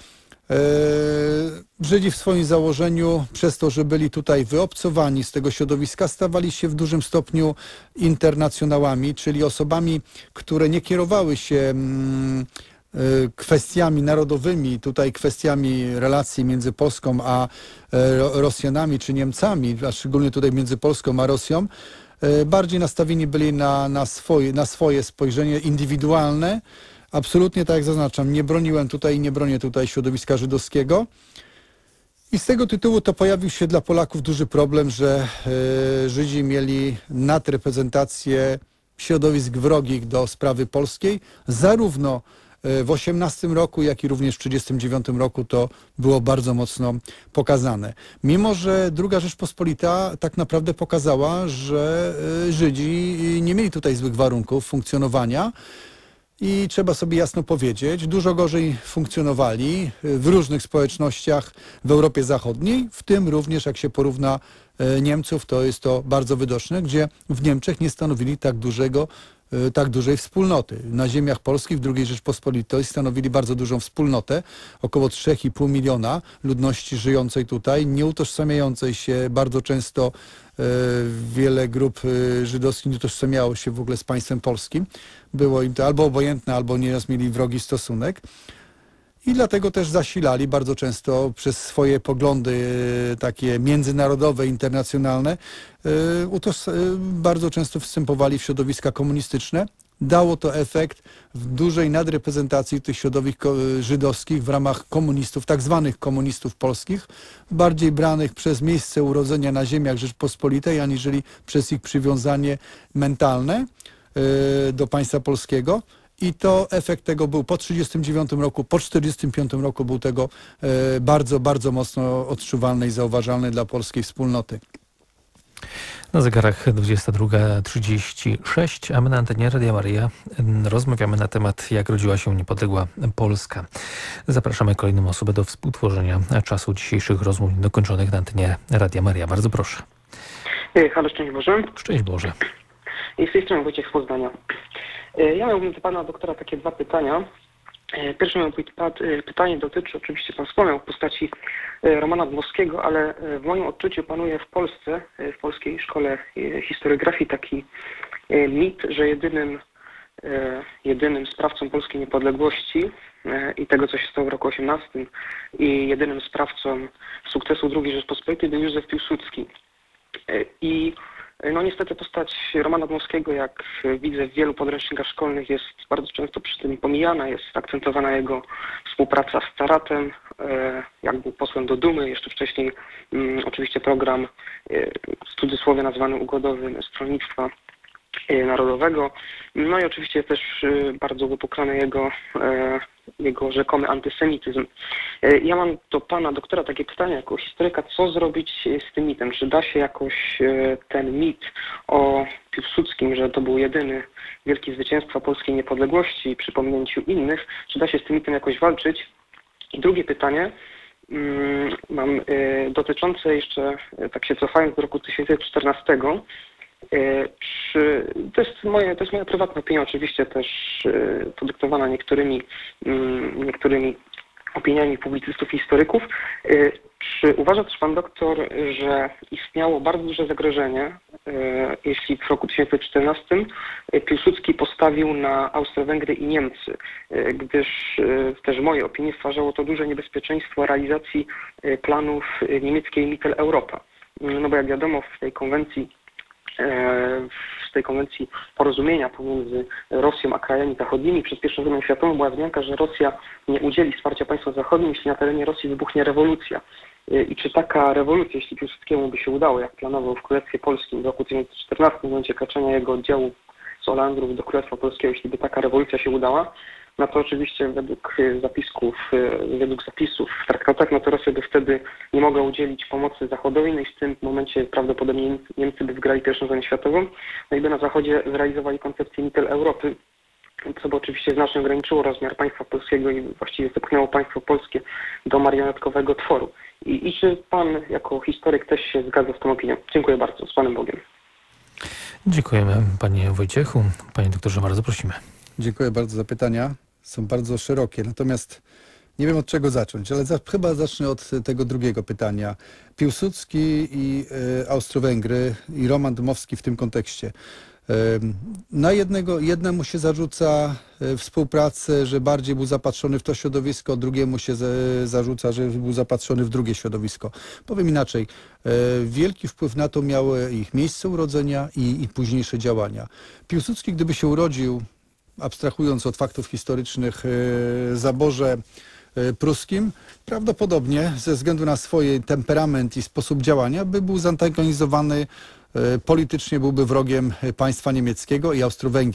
Żydzi w swoim założeniu, przez to, że byli tutaj wyobcowani z tego środowiska, stawali się w dużym stopniu internacjonałami, czyli osobami, które nie kierowały się kwestiami narodowymi, tutaj kwestiami relacji między Polską a Rosjanami czy Niemcami, a szczególnie tutaj między Polską a Rosją, bardziej nastawieni byli na swoje spojrzenie indywidualne. Absolutnie, tak jak zaznaczam, nie broniłem tutaj i nie bronię tutaj środowiska żydowskiego. I z tego tytułu to pojawił się dla Polaków duży problem, że Żydzi mieli nadreprezentację środowisk wrogich do sprawy polskiej, zarówno w 18 roku, jak i również w 39 roku to było bardzo mocno pokazane. Mimo że II Rzeczpospolita tak naprawdę pokazała, że Żydzi nie mieli tutaj złych warunków funkcjonowania i trzeba sobie jasno powiedzieć, dużo gorzej funkcjonowali w różnych społecznościach w Europie Zachodniej, w tym również jak się porówna Niemców, to jest to bardzo widoczne, gdzie w Niemczech nie stanowili tak dużej wspólnoty. Na ziemiach polskich w II Rzeczpospolitej stanowili bardzo dużą wspólnotę, około 3,5 miliona ludności żyjącej tutaj, nie utożsamiającej się bardzo często. Wiele grup żydowskich nie utożsamiało się w ogóle z państwem polskim. Było im to albo obojętne, albo nieraz mieli wrogi stosunek. I dlatego też zasilali bardzo często przez swoje poglądy takie międzynarodowe, internacjonalne, bardzo często wstępowali w środowiska komunistyczne. Dało to efekt w dużej nadreprezentacji tych środowisk żydowskich w ramach komunistów, tak zwanych komunistów polskich, bardziej branych przez miejsce urodzenia na ziemiach Rzeczpospolitej, aniżeli przez ich przywiązanie mentalne do państwa polskiego. I to efekt tego był po 1939 roku, po 1945 roku był tego bardzo, bardzo mocno odczuwalny i zauważalny dla polskiej wspólnoty. Na zegarach 22:36, a my na antenie Radia Maryja rozmawiamy na temat, jak rodziła się niepodległa Polska. Zapraszamy kolejną osobę do współtworzenia czasu dzisiejszych rozmów niedokończonych na antenie Radia Maryja. Bardzo proszę. Halo, szczęść Boże. Szczęść Boże. I z tej strony Wojciech z Poznania. Ja miałbym do pana doktora takie dwa pytania. Pierwsze moje pytanie dotyczy, oczywiście pan wspomniał, postaci Romana Dmowskiego, ale w moim odczuciu panuje w Polsce, w polskiej szkole historiografii taki mit, że jedynym sprawcą polskiej niepodległości i tego, co się stało w roku 18 i jedynym sprawcą sukcesu II Rzeczpospolitej był Józef Piłsudski. I no niestety postać Romana Dmowskiego, jak widzę w wielu podręcznikach szkolnych, jest bardzo często przy tym pomijana, jest akcentowana jego współpraca z Caratem, jak był posłem do Dumy, jeszcze wcześniej oczywiście program w cudzysłowie nazwany ugodowym Stronnictwa Narodowego. No i oczywiście też bardzo wypuklany jego rzekomy antysemityzm. Ja mam do pana doktora takie pytanie jako historyka, co zrobić z tym mitem? Czy da się jakoś ten mit o Piłsudskim, że to był jedyny wielki zwycięstwa polskiej niepodległości przy pominięciu innych, czy da się z tym mitem jakoś walczyć? I drugie pytanie mam dotyczące jeszcze, tak się cofając do roku 1914, to jest moja prywatna opinia, oczywiście też podyktowana niektórymi opiniami publicystów i historyków. Czy uważa też pan doktor, że istniało bardzo duże zagrożenie, jeśli w roku 1914 Piłsudski postawił na Austro-Węgry i Niemcy, gdyż też w mojej opinii stwarzało to duże niebezpieczeństwo realizacji planów niemieckiej Mitteleuropa. No bo jak wiadomo w tej konwencji porozumienia pomiędzy Rosją a krajami zachodnimi przed I wojną światową była wzmianka, że Rosja nie udzieli wsparcia państwom zachodnim, jeśli na terenie Rosji wybuchnie rewolucja. I czy taka rewolucja, jeśli Piłsudskiemu by się udało, jak planował w Królestwie Polskim w roku 1914, w momencie kraczania jego oddziału z Olandrów do Królestwa Polskiego, jeśli by taka rewolucja się udała, no to oczywiście według zapisów w traktatach, no to Rosja by wtedy nie mogła udzielić pomocy zachodowej, no i w tym momencie prawdopodobnie Niemcy by wygrali I wojnę światową, no i by na Zachodzie zrealizowali koncepcję Mitteleuropy, co by oczywiście znacznie ograniczyło rozmiar państwa polskiego i właściwie zepchnęło państwo polskie do marionetkowego tworu. I czy pan jako historyk też się zgadza z tą opinią? Dziękuję bardzo. Z Panem Bogiem. Dziękujemy panie Wojciechu. Panie doktorze, bardzo prosimy. Dziękuję bardzo za pytania. Są bardzo szerokie, natomiast nie wiem od czego zacząć, ale chyba zacznę od tego drugiego pytania. Piłsudski i Austro-Węgry i Roman Dmowski w tym kontekście. Na jednemu się zarzuca współpracę, że bardziej był zapatrzony w to środowisko, drugiemu się zarzuca, że był zapatrzony w drugie środowisko. Powiem inaczej, wielki wpływ na to miały ich miejsce urodzenia i późniejsze działania. Piłsudski, gdyby się urodził, abstrahując od faktów historycznych, w zaborze pruskim, prawdopodobnie ze względu na swój temperament i sposób działania by był zantagonizowany politycznie, byłby wrogiem państwa niemieckiego i Austro-Węgier.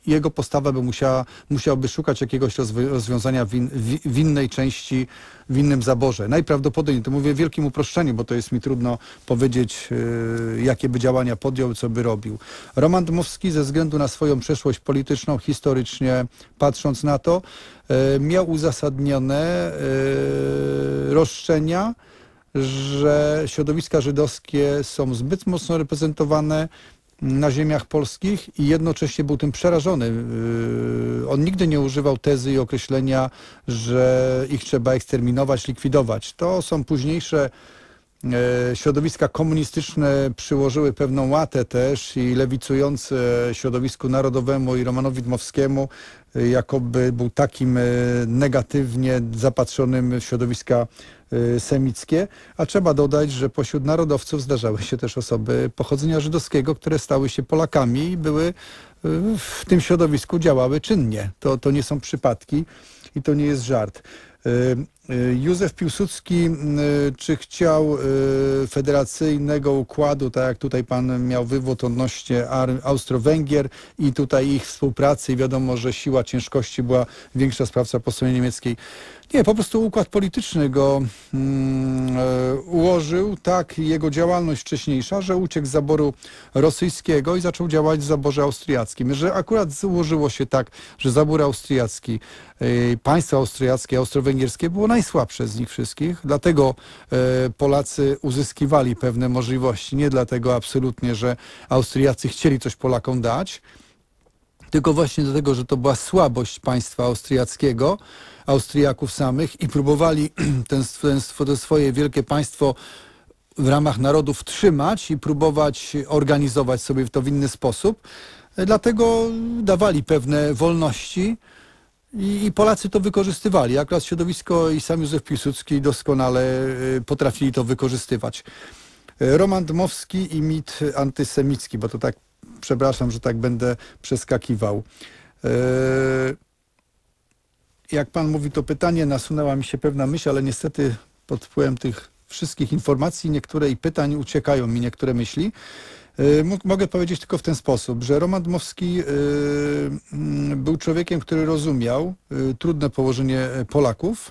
jego postawa by musiałby szukać jakiegoś rozwiązania w innej części, w innym zaborze. Najprawdopodobniej, to mówię w wielkim uproszczeniu, bo to jest mi trudno powiedzieć, jakie by działania podjął, co by robił. Roman Dmowski ze względu na swoją przeszłość polityczną, historycznie patrząc na to, miał uzasadnione roszczenia, że środowiska żydowskie są zbyt mocno reprezentowane na ziemiach polskich i jednocześnie był tym przerażony. On nigdy nie używał tezy i określenia, że ich trzeba eksterminować, likwidować. To są późniejsze środowiska komunistyczne przyłożyły pewną łatę też i lewicujące środowisku narodowemu i Romanowi Dmowskiemu jakoby był takim negatywnie zapatrzonym w środowiska semickie, a trzeba dodać, że pośród narodowców zdarzały się też osoby pochodzenia żydowskiego, które stały się Polakami i były w tym środowisku, działały czynnie. To nie są przypadki i to nie jest żart. Józef Piłsudski, czy chciał federacyjnego układu, tak jak tutaj pan miał wywód odnośnie Austro-Węgier i tutaj ich współpracy i wiadomo, że siła ciężkości była większa sprawca po stronie niemieckiej. Nie, po prostu układ polityczny go ułożył, tak jego działalność wcześniejsza, że uciekł z zaboru rosyjskiego i zaczął działać w zaborze austriackim. Że akurat ułożyło się tak, że zabór austriacki, państwo austriackie, austro-węgierskie było najsłabsze z nich wszystkich, dlatego Polacy uzyskiwali pewne możliwości, nie dlatego absolutnie, że Austriacy chcieli coś Polakom dać, tylko właśnie dlatego, że to była słabość państwa austriackiego, Austriaków samych i próbowali to swoje wielkie państwo w ramach narodów trzymać i próbować organizować sobie to w inny sposób. Dlatego dawali pewne wolności i Polacy to wykorzystywali. Akurat środowisko i sam Józef Piłsudski doskonale potrafili to wykorzystywać. Roman Dmowski i mit antysemicki, bo to tak, przepraszam, że tak będę przeskakiwał. Jak pan mówi, to pytanie, nasunęła mi się pewna myśl, ale niestety pod wpływem tych wszystkich informacji niektóre i pytań uciekają mi niektóre myśli. Mogę powiedzieć tylko w ten sposób, że Roman Dmowski był człowiekiem, który rozumiał trudne położenie Polaków.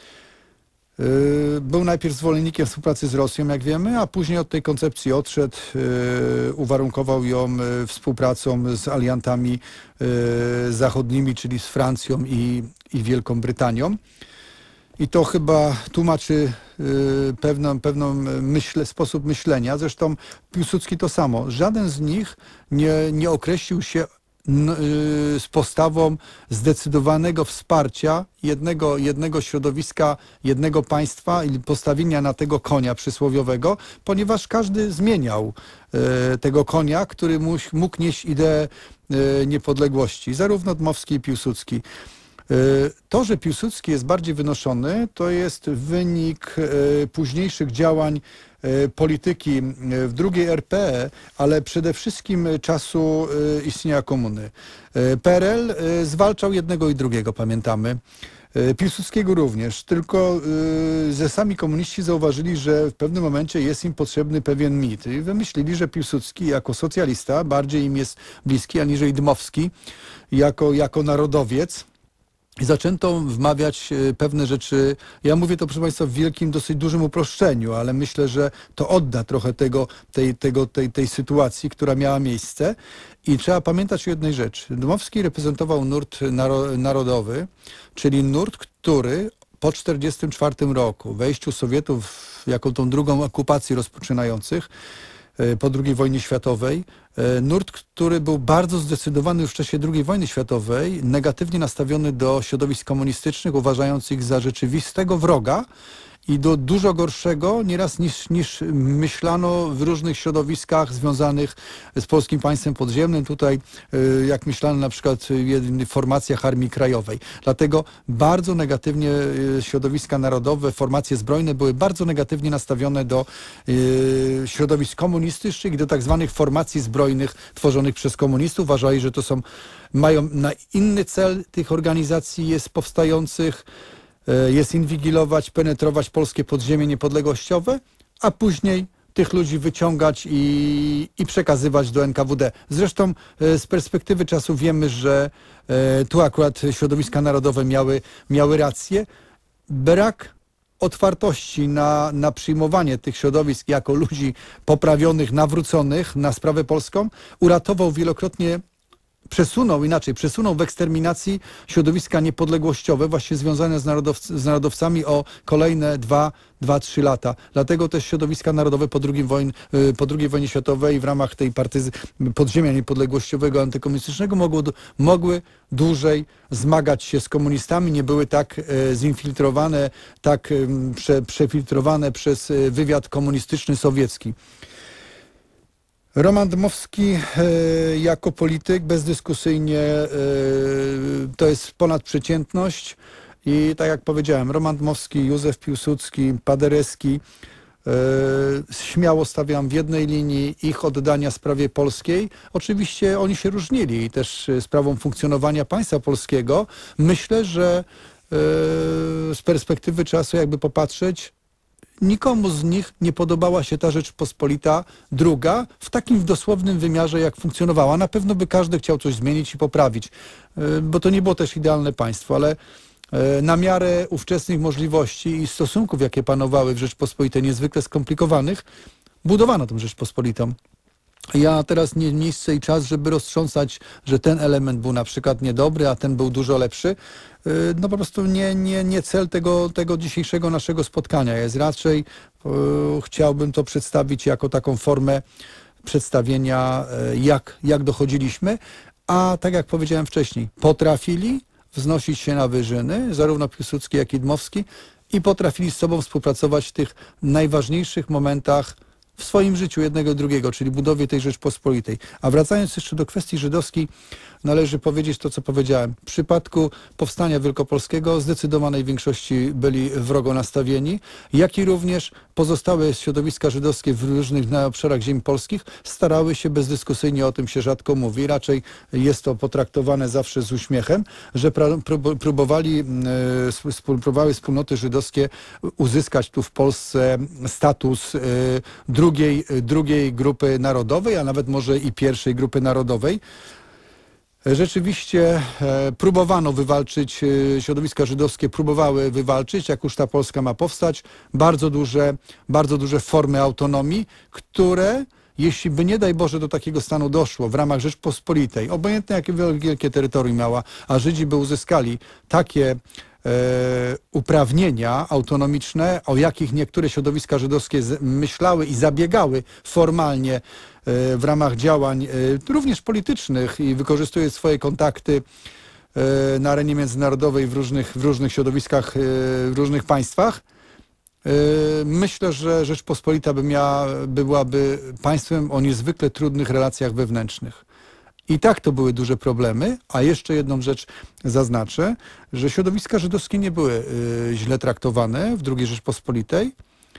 Był najpierw zwolennikiem współpracy z Rosją, jak wiemy, a później od tej koncepcji odszedł, uwarunkował ją współpracą z aliantami zachodnimi, czyli z Francją i Wielką Brytanią. I to chyba tłumaczy pewną sposób myślenia. Zresztą Piłsudski to samo. Żaden z nich nie określił się z postawą zdecydowanego wsparcia jednego środowiska, jednego państwa i postawienia na tego konia przysłowiowego, ponieważ każdy zmieniał tego konia, który mógł nieść ideę niepodległości, zarówno Dmowski, jak i Piłsudski. To, że Piłsudski jest bardziej wynoszony, to jest wynik późniejszych działań polityki w drugiej RP, ale przede wszystkim czasu istnienia komuny. PRL zwalczał jednego i drugiego, pamiętamy. Piłsudskiego również, tylko sami komuniści zauważyli, że w pewnym momencie jest im potrzebny pewien mit i wymyślili, że Piłsudski jako socjalista bardziej im jest bliski aniżeli Dmowski jako narodowiec. I zaczęto wmawiać pewne rzeczy, ja mówię to, proszę państwa, w wielkim, dosyć dużym uproszczeniu, ale myślę, że to odda trochę tej sytuacji, która miała miejsce. I trzeba pamiętać o jednej rzeczy. Dmowski reprezentował nurt narodowy, czyli nurt, który po 1944 roku, wejściu Sowietów jako tą drugą okupację rozpoczynających, po II wojnie światowej, nurt, który był bardzo zdecydowany już w czasie II wojny światowej, negatywnie nastawiony do środowisk komunistycznych, uważając ich za rzeczywistego wroga i do dużo gorszego nieraz niż myślano w różnych środowiskach związanych z polskim państwem podziemnym. Tutaj jak myślano na przykład w formacjach Armii Krajowej. Dlatego bardzo negatywnie środowiska narodowe, formacje zbrojne były bardzo negatywnie nastawione do środowisk komunistycznych i do tak zwanych formacji zbrojnych tworzonych przez komunistów. Uważali, że to mają na inny cel tych organizacji jest powstających, jest inwigilować, penetrować polskie podziemie niepodległościowe, a później tych ludzi wyciągać i przekazywać do NKWD. Zresztą z perspektywy czasu wiemy, że tu akurat środowiska narodowe miały rację. Brak otwartości na przyjmowanie tych środowisk jako ludzi poprawionych, nawróconych na sprawę polską uratował wielokrotnie, przesunął w eksterminacji środowiska niepodległościowe, właśnie związane z narodowcami o kolejne 2-3 lata. Dlatego też środowiska narodowe po II wojnie światowej w ramach tej podziemia niepodległościowego antykomunistycznego mogły dłużej zmagać się z komunistami, nie były tak zinfiltrowane, tak przefiltrowane przez wywiad komunistyczny sowiecki. Roman Dmowski jako polityk bezdyskusyjnie to jest ponadprzeciętność i tak jak powiedziałem, Roman Dmowski, Józef Piłsudski, Paderewski, śmiało stawiam w jednej linii ich oddania sprawie polskiej. Oczywiście oni się różnili też sprawą funkcjonowania państwa polskiego. Myślę, że z perspektywy czasu jakby popatrzeć, nikomu z nich nie podobała się ta Rzeczpospolita druga w takim dosłownym wymiarze, jak funkcjonowała. Na pewno by każdy chciał coś zmienić i poprawić, bo to nie było też idealne państwo, ale na miarę ówczesnych możliwości i stosunków, jakie panowały w Rzeczpospolitej, niezwykle skomplikowanych, budowano tą Rzeczpospolitą. Ja teraz nie miejsce i czas, żeby roztrząsać, że ten element był na przykład niedobry, a ten był dużo lepszy. No po prostu nie cel tego dzisiejszego naszego spotkania jest. Raczej chciałbym to przedstawić jako taką formę przedstawienia, jak dochodziliśmy, a tak jak powiedziałem wcześniej, potrafili wznosić się na wyżyny, zarówno Piłsudski, jak i Dmowski, i potrafili z sobą współpracować w tych najważniejszych momentach w swoim życiu jednego i drugiego, czyli budowie tej Rzeczpospolitej. A wracając jeszcze do kwestii żydowskiej, należy powiedzieć to, co powiedziałem. W przypadku powstania wielkopolskiego zdecydowanej większości byli wrogo nastawieni, jak i również pozostałe środowiska żydowskie w różnych obszarach ziem polskich starały się bezdyskusyjnie, o tym się rzadko mówi, raczej jest to potraktowane zawsze z uśmiechem, że próbowały wspólnoty żydowskie uzyskać tu w Polsce status drugiej grupy narodowej, a nawet może i pierwszej grupy narodowej. Rzeczywiście próbowano wywalczyć, środowiska żydowskie próbowały wywalczyć, jak już ta Polska ma powstać, bardzo duże formy autonomii, które, jeśli by nie daj Boże do takiego stanu doszło w ramach Rzeczpospolitej, obojętnie jakie wielkie terytorium miała, a Żydzi by uzyskali takie uprawnienia autonomiczne, o jakich niektóre środowiska żydowskie myślały i zabiegały formalnie w ramach działań również politycznych i wykorzystuje swoje kontakty na arenie międzynarodowej w różnych środowiskach, w różnych państwach. Myślę, że Rzeczpospolita byłaby państwem o niezwykle trudnych relacjach wewnętrznych. I tak to były duże problemy, a jeszcze jedną rzecz zaznaczę, że środowiska żydowskie nie były źle traktowane w II Rzeczpospolitej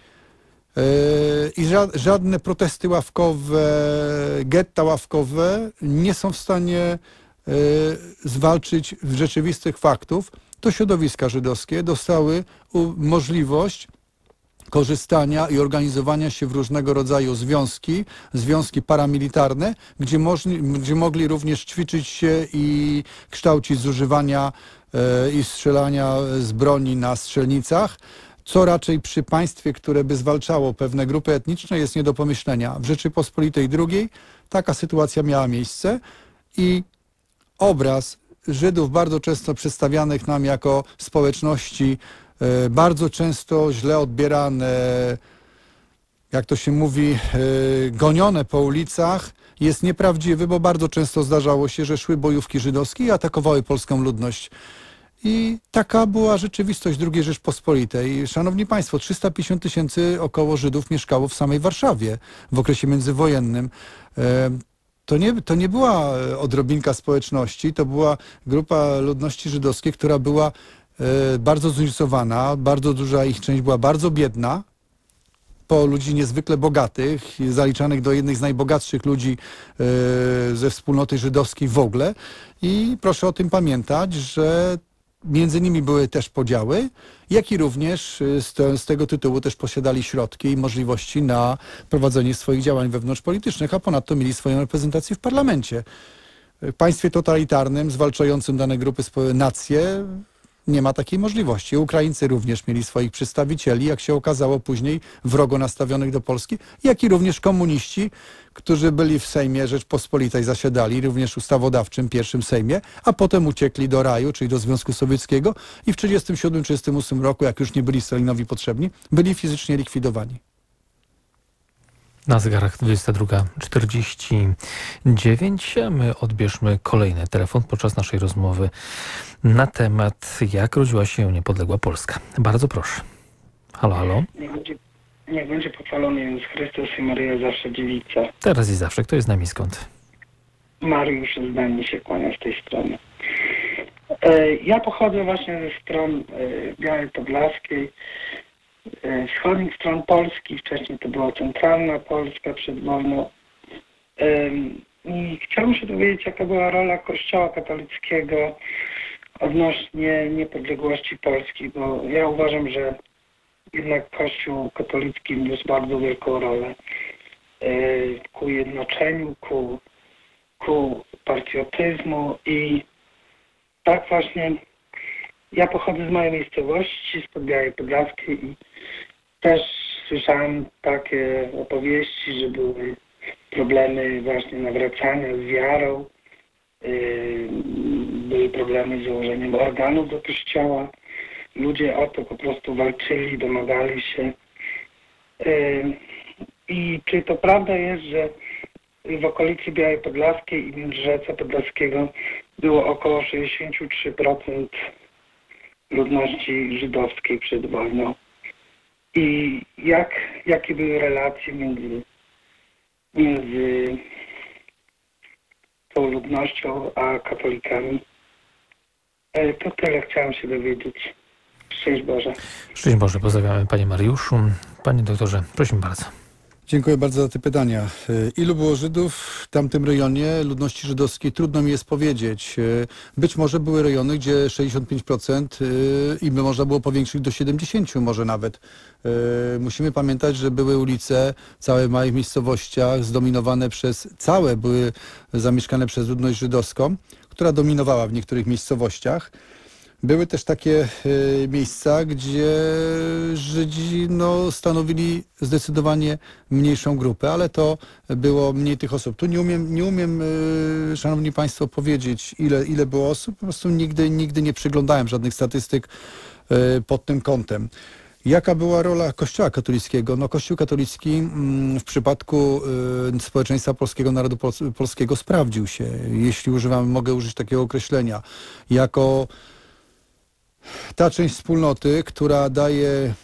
i żadne protesty ławkowe, getta ławkowe nie są w stanie zwalczyć rzeczywistych faktów. To środowiska żydowskie dostały możliwość korzystania i organizowania się w różnego rodzaju związki paramilitarne, gdzie mogli również ćwiczyć się i kształcić zużywania i strzelania z broni na strzelnicach, co raczej przy państwie, które by zwalczało pewne grupy etniczne, jest nie do pomyślenia. W Rzeczypospolitej II taka sytuacja miała miejsce i obraz Żydów bardzo często przedstawianych nam jako społeczności bardzo często źle odbierane, jak to się mówi, gonione po ulicach, jest nieprawdziwy, bo bardzo często zdarzało się, że szły bojówki żydowskie i atakowały polską ludność. I taka była rzeczywistość II Rzeczpospolitej. Szanowni Państwo, 350 000 około Żydów mieszkało w samej Warszawie w okresie międzywojennym. To nie była odrobinka społeczności, to była grupa ludności żydowskiej, która była bardzo zróżnicowana, bardzo duża ich część była bardzo biedna, po ludzi niezwykle bogatych, zaliczanych do jednych z najbogatszych ludzi ze wspólnoty żydowskiej w ogóle. I proszę o tym pamiętać, że między nimi były też podziały jak i również z tego tytułu też posiadali środki i możliwości na prowadzenie swoich działań wewnątrzpolitycznych, a ponadto mieli swoją reprezentację w parlamencie. W państwie totalitarnym, zwalczającym dane grupy, nacje, nie ma takiej możliwości. Ukraińcy również mieli swoich przedstawicieli, jak się okazało później, wrogo nastawionych do Polski, jak i również komuniści, którzy byli w Sejmie Rzeczpospolitej, zasiadali, również ustawodawczym, pierwszym Sejmie, a potem uciekli do raju, czyli do Związku Sowieckiego i w 1937-1938 roku, jak już nie byli Stalinowi potrzebni, byli fizycznie likwidowani. Na zegarach 22:49, a my odbierzmy kolejny telefon podczas naszej rozmowy na temat, jak rodziła się niepodległa Polska. Bardzo proszę. Halo, halo. Niech będzie pochwalony Jezus Chrystus i Maryja zawsze dziewica. Teraz i zawsze. Kto jest z nami, skąd? Mariusz zdanie się kłania z tej strony. Ja pochodzę właśnie ze stron Białej Podlaskiej, wschodnich stron Polski. Wcześniej to była centralna Polska przed wojną. I chciałbym się dowiedzieć, jaka była rola Kościoła katolickiego odnośnie niepodległości Polski, bo ja uważam, że jednak Kościół katolicki niósł bardzo wielką rolę ku jednoczeniu, ku patriotyzmu i tak właśnie ja pochodzę z mojej miejscowości, spod Białej Podlaskiej i też słyszałem takie opowieści, że były problemy właśnie nawracania z wiarą, były problemy z założeniem organów do kościoła. Ludzie o to po prostu walczyli, domagali się. I czy to prawda jest, że w okolicy Białej Podlaskiej i Międzyrzecza Podlaskiego było około 63% ludności żydowskiej przed wojną? I jakie były relacje między tą ludnością a katolikami? To tyle chciałem się dowiedzieć. Szczęść Boże. Szczęść Boże, pozdrawiamy Panie Mariuszu. Panie doktorze, prosimy bardzo. Dziękuję bardzo za te pytania. Ilu było Żydów w tamtym rejonie ludności żydowskiej? Trudno mi jest powiedzieć. Być może były rejony, gdzie 65% i by można było powiększyć do 70% może nawet. Musimy pamiętać, że były ulice całe w małych miejscowościach były zamieszkane przez ludność żydowską, która dominowała w niektórych miejscowościach. Były też takie miejsca, gdzie Żydzi stanowili zdecydowanie mniejszą grupę, ale to było mniej tych osób. Tu nie umiem, szanowni państwo, powiedzieć, ile było osób. Po prostu nigdy nie przeglądałem żadnych statystyk pod tym kątem. Jaka była rola Kościoła katolickiego? Kościół katolicki w przypadku społeczeństwa polskiego, narodu polskiego sprawdził się, jeśli mogę użyć takiego określenia, jako ta część wspólnoty, która daje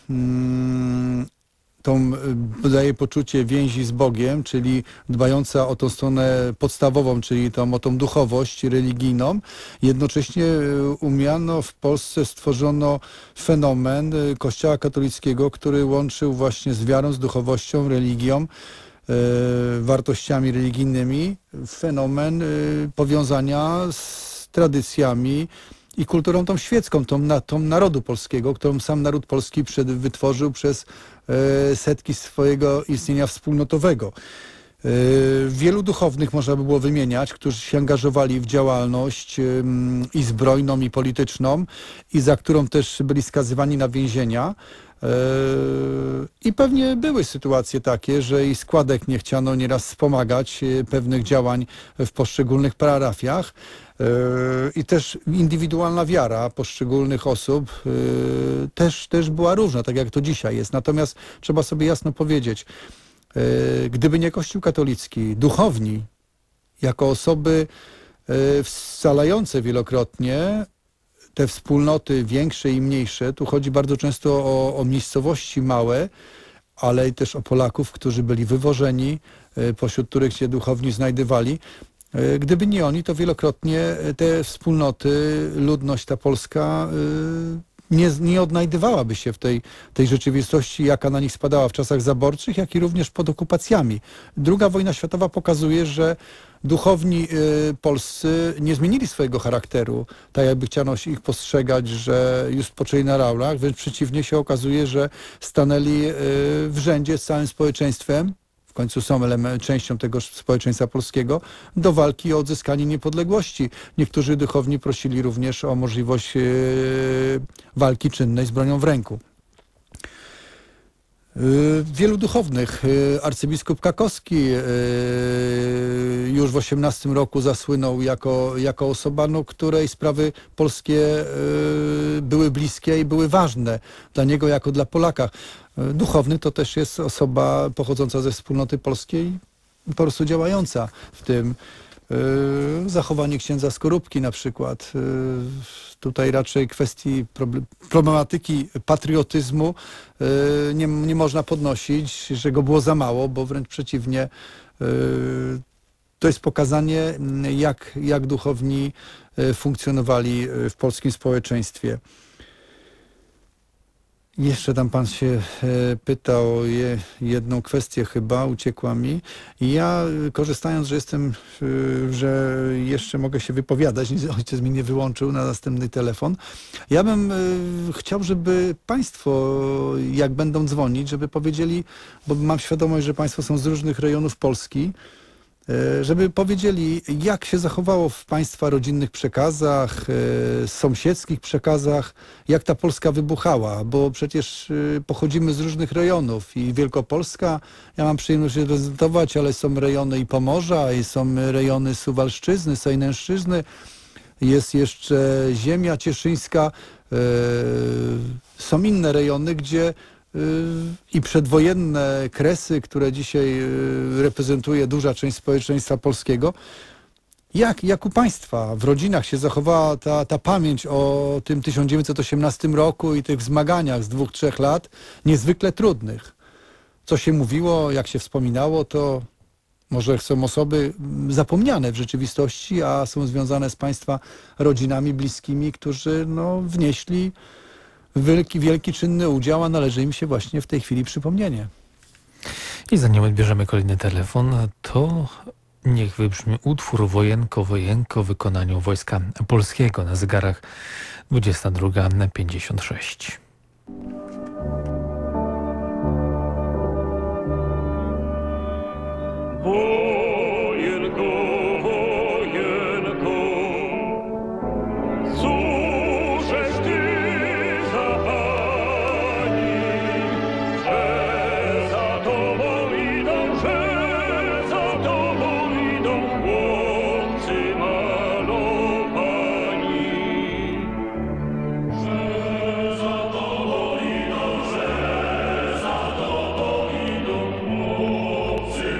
poczucie więzi z Bogiem, czyli dbająca o tą stronę podstawową, czyli o tą duchowość religijną. Jednocześnie w Polsce stworzono fenomen Kościoła katolickiego, który łączył właśnie z wiarą, z duchowością, religią, wartościami religijnymi, fenomen powiązania z tradycjami i kulturą tą świecką, tą narodu polskiego, którą sam naród polski wytworzył przez setki swojego istnienia wspólnotowego. Wielu duchownych można by było wymieniać, którzy się angażowali w działalność i zbrojną, i polityczną, i za którą też byli skazywani na więzienia. I pewnie były sytuacje takie, że i składek nie chciano nieraz wspomagać pewnych działań w poszczególnych parafiach. I też indywidualna wiara poszczególnych osób też była różna, tak jak to dzisiaj jest. Natomiast trzeba sobie jasno powiedzieć, gdyby nie Kościół katolicki, duchowni, jako osoby scalające wielokrotnie te wspólnoty większe i mniejsze, tu chodzi bardzo często o miejscowości małe, ale i też o Polaków, którzy byli wywożeni, pośród których się duchowni znajdowali. Gdyby nie oni, to wielokrotnie te wspólnoty, ludność ta polska nie odnajdywałaby się w tej rzeczywistości, jaka na nich spadała w czasach zaborczych, jak i również pod okupacjami. II wojna światowa pokazuje, że duchowni polscy nie zmienili swojego charakteru, tak jakby chciano ich postrzegać, że już spoczęli na laurach, wręcz przeciwnie się okazuje, że stanęli w rzędzie z całym społeczeństwem, w końcu są częścią tego społeczeństwa polskiego, do walki o odzyskanie niepodległości. Niektórzy duchowni prosili również o możliwość walki czynnej z bronią w ręku. Wielu duchownych, arcybiskup Kakowski już w 18 roku zasłynął jako osoba, której sprawy polskie były bliskie i były ważne dla niego jako dla Polaka. Duchowny to też jest osoba pochodząca ze wspólnoty polskiej, po prostu działająca w tym. Zachowanie księdza Skorupki na przykład. Tutaj raczej kwestii problematyki patriotyzmu nie można podnosić, że go było za mało, bo wręcz przeciwnie, to jest pokazanie, jak duchowni funkcjonowali w polskim społeczeństwie. Jeszcze tam pan się pytał o jedną kwestię chyba, uciekła mi. I ja, korzystając, że jeszcze mogę się wypowiadać, ojciec mi nie wyłączył na następny telefon, ja bym chciał, żeby państwo, jak będą dzwonić, żeby powiedzieli, bo mam świadomość, że państwo są z różnych rejonów Polski, żeby powiedzieli, jak się zachowało w państwa rodzinnych przekazach, sąsiedzkich przekazach, jak ta Polska wybuchała, bo przecież pochodzimy z różnych rejonów i Wielkopolska, ja mam przyjemność reprezentować, ale są rejony i Pomorza, i są rejony Suwalszczyzny, Sejnęszczyzny, jest jeszcze ziemia cieszyńska, są inne rejony, gdzie i przedwojenne Kresy, które dzisiaj reprezentuje duża część społeczeństwa polskiego. Jak u państwa w rodzinach się zachowała ta pamięć o tym 1918 roku i tych zmaganiach z 2-3 lat, niezwykle trudnych? Co się mówiło, jak się wspominało, to może są osoby zapomniane w rzeczywistości, a są związane z państwa rodzinami bliskimi, którzy wnieśli wielki czynny udział, a należy im się właśnie w tej chwili przypomnienie. I zanim odbierzemy kolejny telefon, to niech wybrzmi utwór Wojenko, Wojenko w wykonaniu Wojska Polskiego na zegarach 22:56. Wojenko, wojenko, cóżeś ty zapali, że za tobą idą chłopcy malowani. Że za tobą idą chłopcy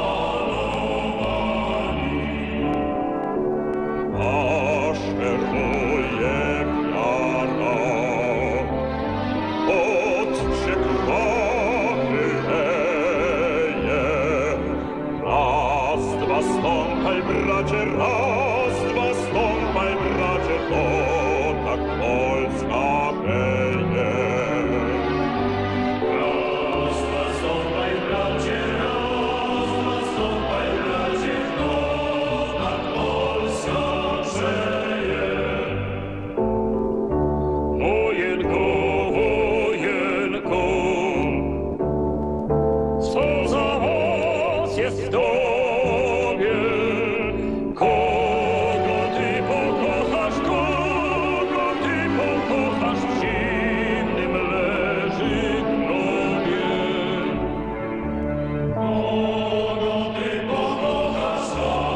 malowani. Aż szeruje wiara, od przekrwawy leje. Raz, dwa stąpaj, bracie, raz, dwa stąpaj, bracie, to tak Polska peje. Raz, dwa stąpaj, bracie, raz, dwa stąpaj, bracie, to tak Polska przeje. Wojenko, wojenko, co za moc jest w tobie? Kogo ty pokochasz, w zimnym leży grobie? Kogo ty pokochasz,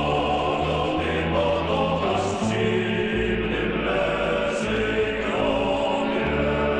w zimnym leży grobie?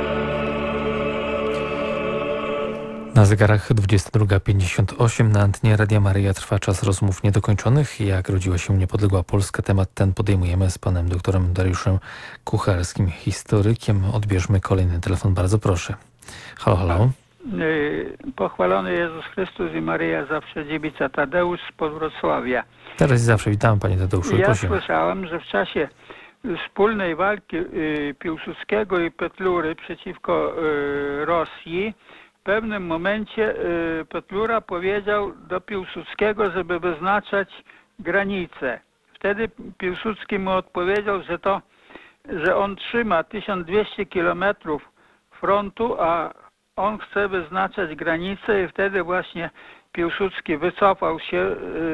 Na zegarach 22:58 na antenie Radia Maryja trwa czas rozmów niedokończonych. Jak rodziła się niepodległa Polska? Temat ten podejmujemy z panem doktorem Dariuszem Kucharskim, historykiem. Odbierzmy kolejny telefon, bardzo proszę. Halo, halo. Pochwalony Jezus Chrystus i Maryja zawsze dziewica. Tadeusz z Wrocławia. Teraz i zawsze witamy panie Tadeuszu i Ja prosimy. słyszałem, że w czasie wspólnej walki Piłsudskiego i Petlury przeciwko Rosji, w pewnym momencie Petlura powiedział do Piłsudskiego, żeby wyznaczać granice. Wtedy Piłsudski mu odpowiedział, że on trzyma 1200 kilometrów frontu, a on chce wyznaczać granice i wtedy właśnie Piłsudski wycofał się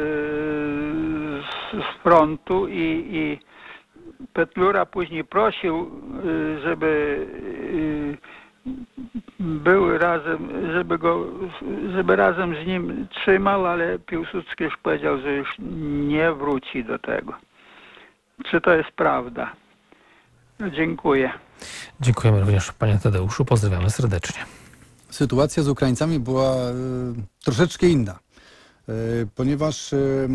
z frontu i Petlura później prosił, żeby był razem, żeby razem z nim trzymał, ale Piłsudski już powiedział, że już nie wróci do tego. Czy to jest prawda? Dziękuję. Dziękujemy również panie Tadeuszu. Pozdrawiamy serdecznie. Sytuacja z Ukraińcami była troszeczkę inna, ponieważ